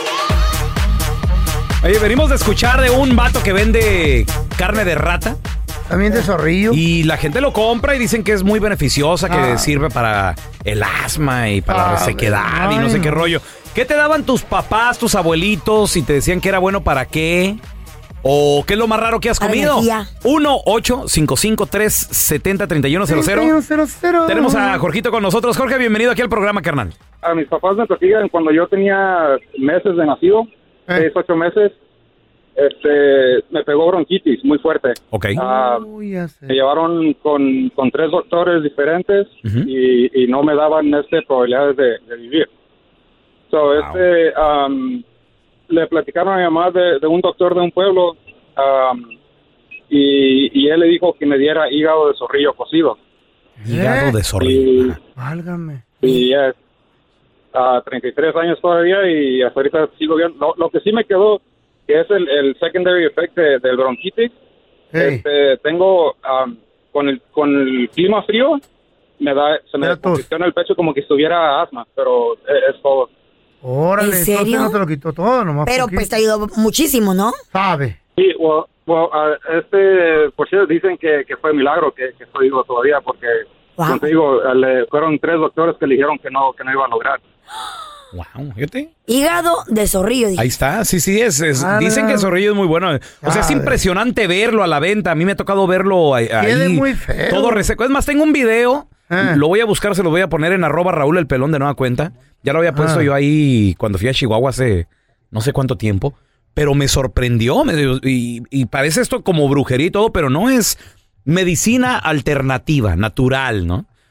Oye, venimos de escuchar de un vato que vende carne de rata. También de zorrillo. Y la gente lo compra y dicen que es muy beneficiosa, que Ah. sirve para el asma y para la Ah, resequedad y no ay, sé qué no. rollo. ¿Qué te daban tus papás, tus abuelitos y te decían que era bueno para qué? ¿O qué es lo más raro que has Para comido? energía. uno ocho cinco cinco tres siete cero tres uno cero cero. treinta y uno cero cero. Tenemos a Jorgito con nosotros. Jorge, bienvenido aquí al programa, carnal. A mis papás me platican cuando yo tenía meses de nacido, seis, ocho meses, este, me pegó bronquitis muy fuerte. Ok. Ah, Uy, ya sé. me llevaron con, con tres doctores diferentes y, y no me daban este probabilidades de, de vivir. So, este, um, le platicaron a mi mamá de, de un doctor de un pueblo um, y, y él le dijo que me diera hígado de zorrillo cocido. Hígado de zorrillo. Y, Válgame. y es a treinta y tres años todavía y hasta ahorita sigo bien. Lo, lo que sí me quedó, que es el, el secondary effect de- del bronquitis, Hey. este, tengo um, con el con el clima frío me da se me congestiona el pecho como que estuviera asma, pero es, es todo. Órale, ¿En serio? entonces no te lo quitó todo, nomás Pero poquito. pues te ayudó muchísimo, ¿no? Sabe. Sí, well, well, ah, este, por cierto, dicen que, que fue milagro que, que estoy vivo todavía porque, como te digo, ah, le, fueron tres doctores que le dijeron que no, que no iba a lograr. Wow, fíjate. Hígado de zorrillo. dije. Ahí está, sí, sí, es, es- Ah, dicen no. que el zorrillo es muy bueno. O sea, es Sabe. impresionante verlo a la venta. A mí me ha tocado verlo ahí. Quede ahí, muy feo. todo reseco. Es más, tengo un video, Ah. lo voy a buscar, se lo voy a poner en arroba Raúl el Pelón de nueva cuenta. Ya lo había puesto Ah. yo ahí cuando fui a Chihuahua hace no sé cuánto tiempo. Pero me sorprendió. me- y, y parece esto como brujería y todo, pero no es medicina alternativa, natural, ¿no?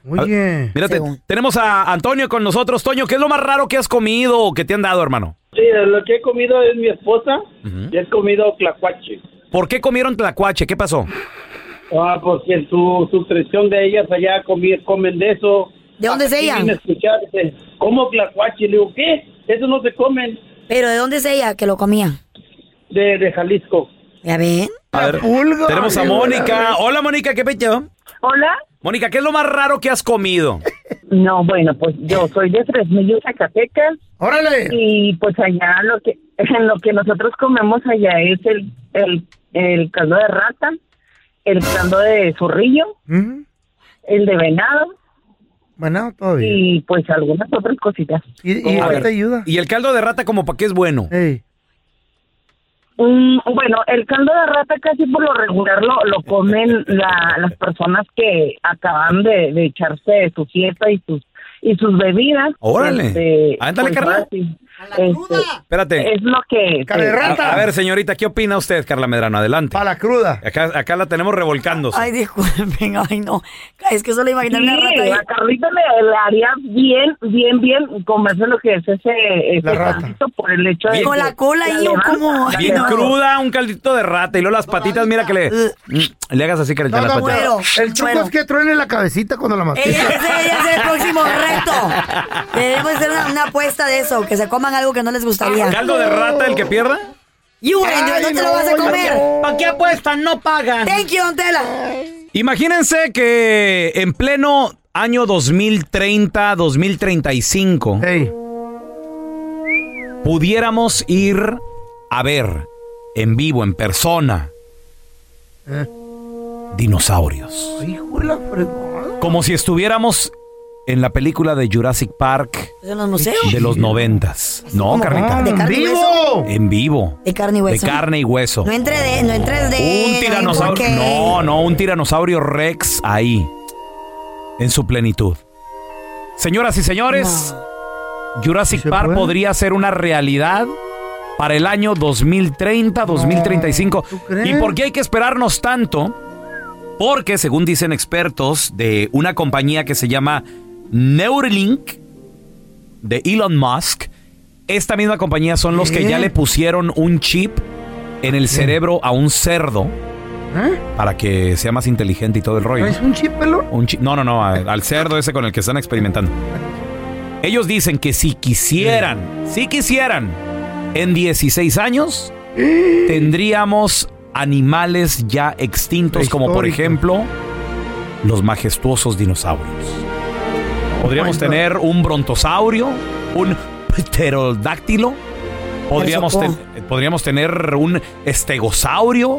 Oye. Mírate, tenemos a Antonio con nosotros. Toño, ¿qué es lo más raro que has comido o que te han dado, hermano? Sí, lo que he comido es mi esposa uh-huh. y he comido tlacuache. ¿Por qué comieron tlacuache? ¿Qué pasó? Ah, porque en su, su tradición de ellas allá comí, comen de eso. ¿De dónde es ella? ¿Cómo tlacuache? Le digo, ¿qué? Eso no se comen. ¿Pero de dónde es ella que lo comía? De, de Jalisco. ¿Ya ven? A ver, pulga, tenemos a Mónica. Hola, Mónica, ¿qué pecho? Hola. Mónica, ¿qué es lo más raro que has comido? No, bueno, pues yo soy de Fresnillo, Zacatecas. ¡Órale! Y pues allá lo que en lo que nosotros comemos allá es el, el, el caldo de rata, el caldo de zorrillo, uh-huh. el de venado. Venado todavía. Y pues algunas otras cositas. ¿Y, y qué te ayuda? ¿Y el caldo de rata como para qué es bueno? Hey. Um, bueno, el caldo de rata casi por lo regular lo, lo comen la, las personas que acaban de, de echarse su fiesta y sus y sus bebidas. ¡Órale! Este, ¡Ándale, pues, Carla! Este, Espérate. Es lo que... ¡Carne de rata! A, a ver, señorita, ¿qué opina usted, Carla Medrano? Adelante. Para la cruda. Acá, acá la tenemos revolcándose. Ay, disculpen, ay, no. Es que solo imaginar sí, una rata ahí. A Carlita le, le haría bien, bien, bien comerse lo que es ese... ese la rata. Por el hecho de... Con la cola ahí, o como... Bien cruda, un caldito de rata. Y luego las patitas, mira que le... le hagas así, Carlita, no, las no, patitas. bueno, el chuco bueno. Es que truene la cabecita cuando la mastica. Ese, ese es el próximo reto. Debemos hacer una, una apuesta de eso, que se coman algo que no les gustaría. ¿Caldo de rata el que pierda? You, ¿dónde no te lo vas a comer? ¿Para qué apuestan? No pagan. Thank you, Don Tela. Imagínense que en pleno año dos mil treinta, dos mil treinta y cinco, hey. pudiéramos ir a ver en vivo, en persona, eh. dinosaurios. Hijo de la fregada. Como si estuviéramos en la película de Jurassic Park. ¿En los museos? De los noventas. No, Carlita. ¿De carne y hueso? En vivo. De carne y hueso. De carne y hueso. No en tres D, no en tres D. Un tiranosaurio. No, no, un tiranosaurio Rex ahí. En su plenitud. Señoras y señores, no. Jurassic Park puede? podría ser una realidad para el año dos mil treinta, dos mil treinta y cinco. No, ¿y por qué hay que esperarnos tanto? Porque, según dicen expertos de una compañía que se llama Neuralink de Elon Musk, esta misma compañía son los que ya le pusieron un chip en el cerebro a un cerdo ¿Eh? para que sea más inteligente y todo el rollo. ¿Es un chip, pelón? Un chip, no, no, no, al, al cerdo ese con el que están experimentando. Ellos dicen que si quisieran, si quisieran, en dieciséis años, tendríamos animales ya extintos, como por ejemplo los majestuosos dinosaurios. Podríamos tener un brontosaurio, un pterodáctilo, podríamos, te, podríamos tener un estegosaurio,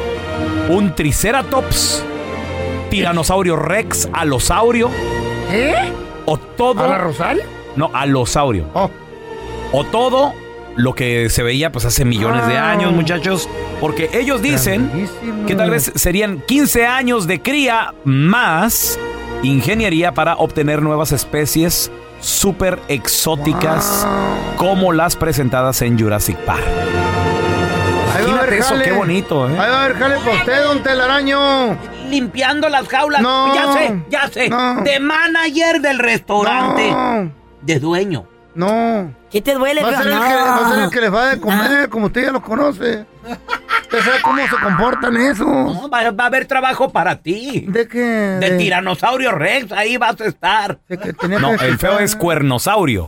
un triceratops, tiranosaurio rex, alosaurio. ¿Eh? O todo. ¿A la Rosal? No, alosaurio. Oh. O todo lo que se veía pues hace millones ah. de años, muchachos. Porque ellos dicen Grandísimo. que tal vez serían quince años de cría más ingeniería para obtener nuevas especies súper exóticas wow. como las presentadas en Jurassic Park. Imagínate eso, jale. Qué bonito, ¿eh? Ahí va a ver, jale para usted, don Telaraño. Limpiando las jaulas. No, ya sé, ya sé. No. De manager del restaurante. No. De dueño. No. ¿Qué te duele? Va a ser, no. el, que, va a ser el que les va a comer, como usted ya los conoce. ¿Usted sabe cómo se comportan esos? No, va, va a haber trabajo para ti. ¿De qué? De, de... tiranosaurio Rex, ahí vas a estar. De que tenía no, que el feo es cuernosaurio.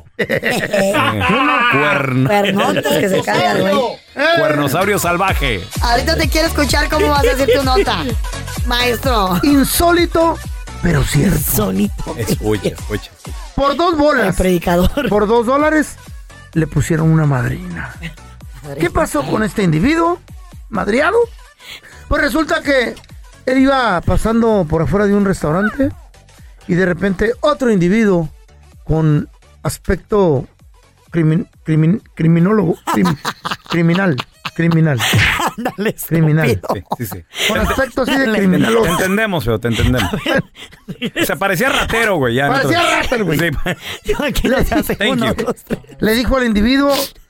Cuern... Cuernotas que se caiga, güey. Cuernosaurio salvaje. Ahorita te quiero escuchar cómo vas a decir tu nota, maestro. Insólito, pero cierto. Insólito. Escucha, escucha. Por dos bolas. El predicador. Por dos dólares le pusieron una madrina. ¿Qué pasó con este individuo? ¿Madreado? Pues resulta que él iba pasando por afuera de un restaurante y de repente otro individuo con aspecto crimin, crimin, criminólogo, crim, criminal, criminal, Ándale, criminal. Sí, sí, sí. Con aspecto así de Te criminólogo. entendemos, feo, te entendemos. Se parecía ratero, güey. Ya parecía nosotros... ratero, güey. Sí. Aquí no se hace uno, dos, tres. Le dijo al individuo: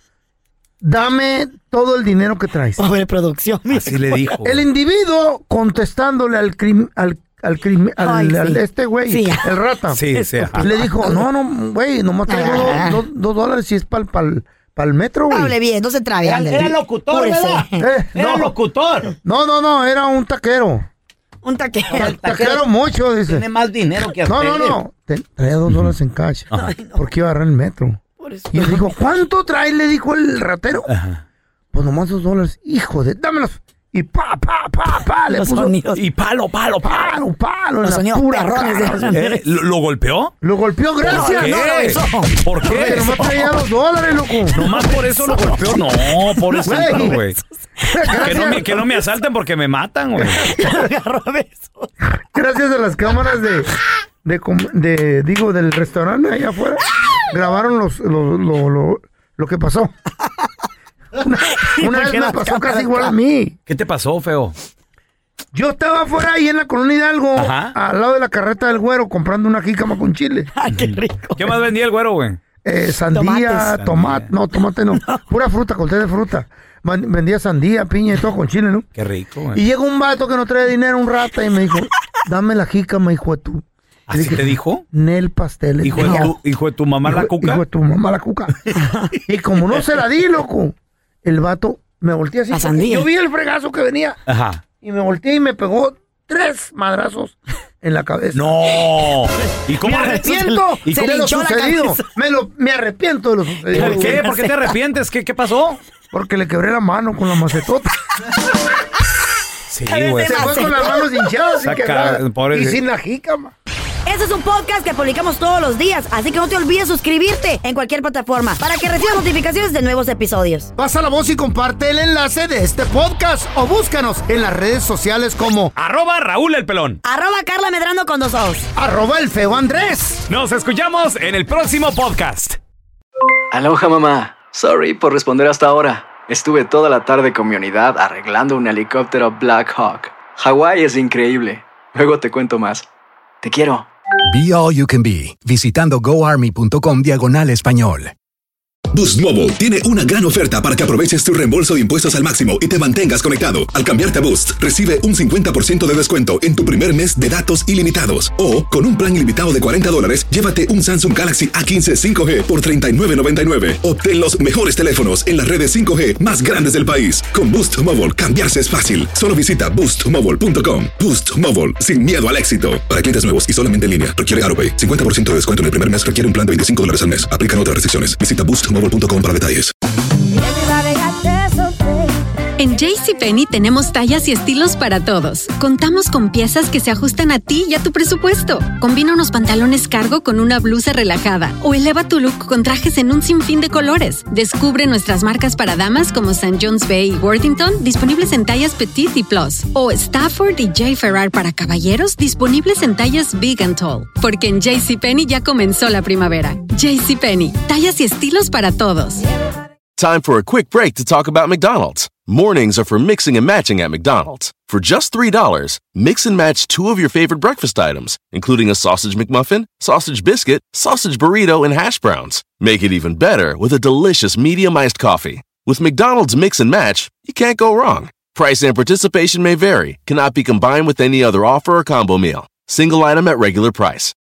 dame todo el dinero que traes. Pobre producción. Así le dijo. El individuo, contestándole al, crim, al al, crime, al, Ay, sí. al este güey, Sí. el rata. Sí, sí. ajá. Le dijo, no, no, güey, nomás traigo Ah. dos, dos, dos dólares si es para el pal metro, güey. Hable bien, no se trabe. Era, ándale. era locutor, Púrese. ¿verdad? Eh, Era no. locutor. No, no, no, era un taquero. Un taquero. El Taquero mucho, dice. Tiene más dinero que No, no, ustedes. no. Te- traía dos dólares en cash. Ay, no. Porque iba a agarrar el metro. Por eso. Y le dijo, ¿cuánto trae? Le dijo el ratero. Ajá. Pues nomás dos dólares. Hijo de, dámelos. Y pa, pa, pa, pa. Le Los puso sonidos. Y palo, palo, palo. palo, palo. en Los la sonidos pura perrones de cara. los- Eh, ¿lo, lo golpeó? Lo golpeó, gracias. ¿Por no, no, qué? eso. ¿Por Porque qué? nomás traía dos dólares, loco. Nomás por eso lo golpeó. No, pobrecito, Güey. güey. Que no, me, que no me asalten porque me matan, güey. Gracias a las cámaras de, de, com- de, digo, del restaurante allá afuera, grabaron los, lo, lo, lo, lo que pasó. Una, una vez me pasó casi igual a mí. ¿Qué te pasó, feo? Yo estaba afuera ahí en la colonia Hidalgo, Ajá. al lado de la carreta del güero, comprando una jícama con chile. Ay, qué rico. ¿Qué más vendía el güero, güey? Eh, sandía, Tomates. tomate, no, tomate no, pura fruta, corté de fruta. Man- Vendía sandía, piña y todo con chile, ¿no? Qué rico, Y güey. llega un vato que no trae dinero, un rata, y me dijo, dame la jícama, hijo de tu. ¿Así Le dije, te dijo? Nel pastel. Hijo de tu, hijo de tu mamá la Hijo- cuca. Hijo de tu mamá la cuca. Y como no se la di, loco, el vato me volteé así. La sandía. Yo vi el fregazo que venía Ajá. y me volteé y me pegó tres madrazos en la cabeza. No. ¿Y Me cómo arrepiento ¿Y se cómo- le de lo hinchó la sucedido. cabeza. Me, lo, me arrepiento de lo sucedido. ¿Por qué? ¿Por qué te arrepientes? ¿Qué, qué pasó? Porque le quebré la mano con la macetota. Sí, güey. Se fue con las manos hinchadas y, Saca, quebradas. pobre- Y sin la jícama. Este es un podcast que publicamos todos los días, así que no te olvides suscribirte en cualquier plataforma para que recibas notificaciones de nuevos episodios. Pasa la voz y comparte el enlace de este podcast o búscanos en las redes sociales como Arroba Raúl el Pelón. Arroba Carla Medrano con dos ojos. arroba el feo Andrés. Nos escuchamos en el próximo podcast. Aloha, mamá. Sorry por responder hasta ahora. Estuve toda la tarde con mi unidad arreglando un helicóptero Black Hawk. Hawái es increíble. Luego te cuento más. Te quiero. Be All You Can Be, visitando goarmy.com diagonal español. Boost Mobile tiene una gran oferta para que aproveches tu reembolso de impuestos al máximo y te mantengas conectado. Al cambiarte a Boost, recibe un cincuenta por ciento de descuento en tu primer mes de datos ilimitados. O, con un plan ilimitado de cuarenta dólares, llévate un Samsung Galaxy A quince cinco G por treinta y nueve noventa y nueve. Obtén los mejores teléfonos en las redes cinco G más grandes del país. Con Boost Mobile, cambiarse es fácil. Solo visita boost mobile punto com. Boost Mobile, sin miedo al éxito. Para clientes nuevos y solamente en línea, requiere AutoPay. cincuenta por ciento de descuento en el primer mes requiere un plan de veinticinco dólares al mes. Aplican otras restricciones. Visita boost mobile punto com para detalles. En JCPenney tenemos tallas y estilos para todos. Contamos con piezas que se ajustan a ti y a tu presupuesto. Combina unos pantalones cargo con una blusa relajada o eleva tu look con trajes en un sinfín de colores. Descubre nuestras marcas para damas como Saint John's Bay y Worthington, disponibles en tallas Petite y Plus. O Stafford y J. Ferrar para caballeros, disponibles en tallas Big and Tall. Porque en JCPenney ya comenzó la primavera. JCPenney, tallas y estilos para todos. Time for a quick break to talk about McDonald's. Mornings are for mixing and matching at McDonald's. For just three dollars, mix and match two of your favorite breakfast items, including a sausage McMuffin, sausage biscuit, sausage burrito, and hash browns. Make it even better with a delicious medium iced coffee. With McDonald's Mix and Match, you can't go wrong. Price and participation may vary, cannot be combined with any other offer or combo meal. Single item at regular price.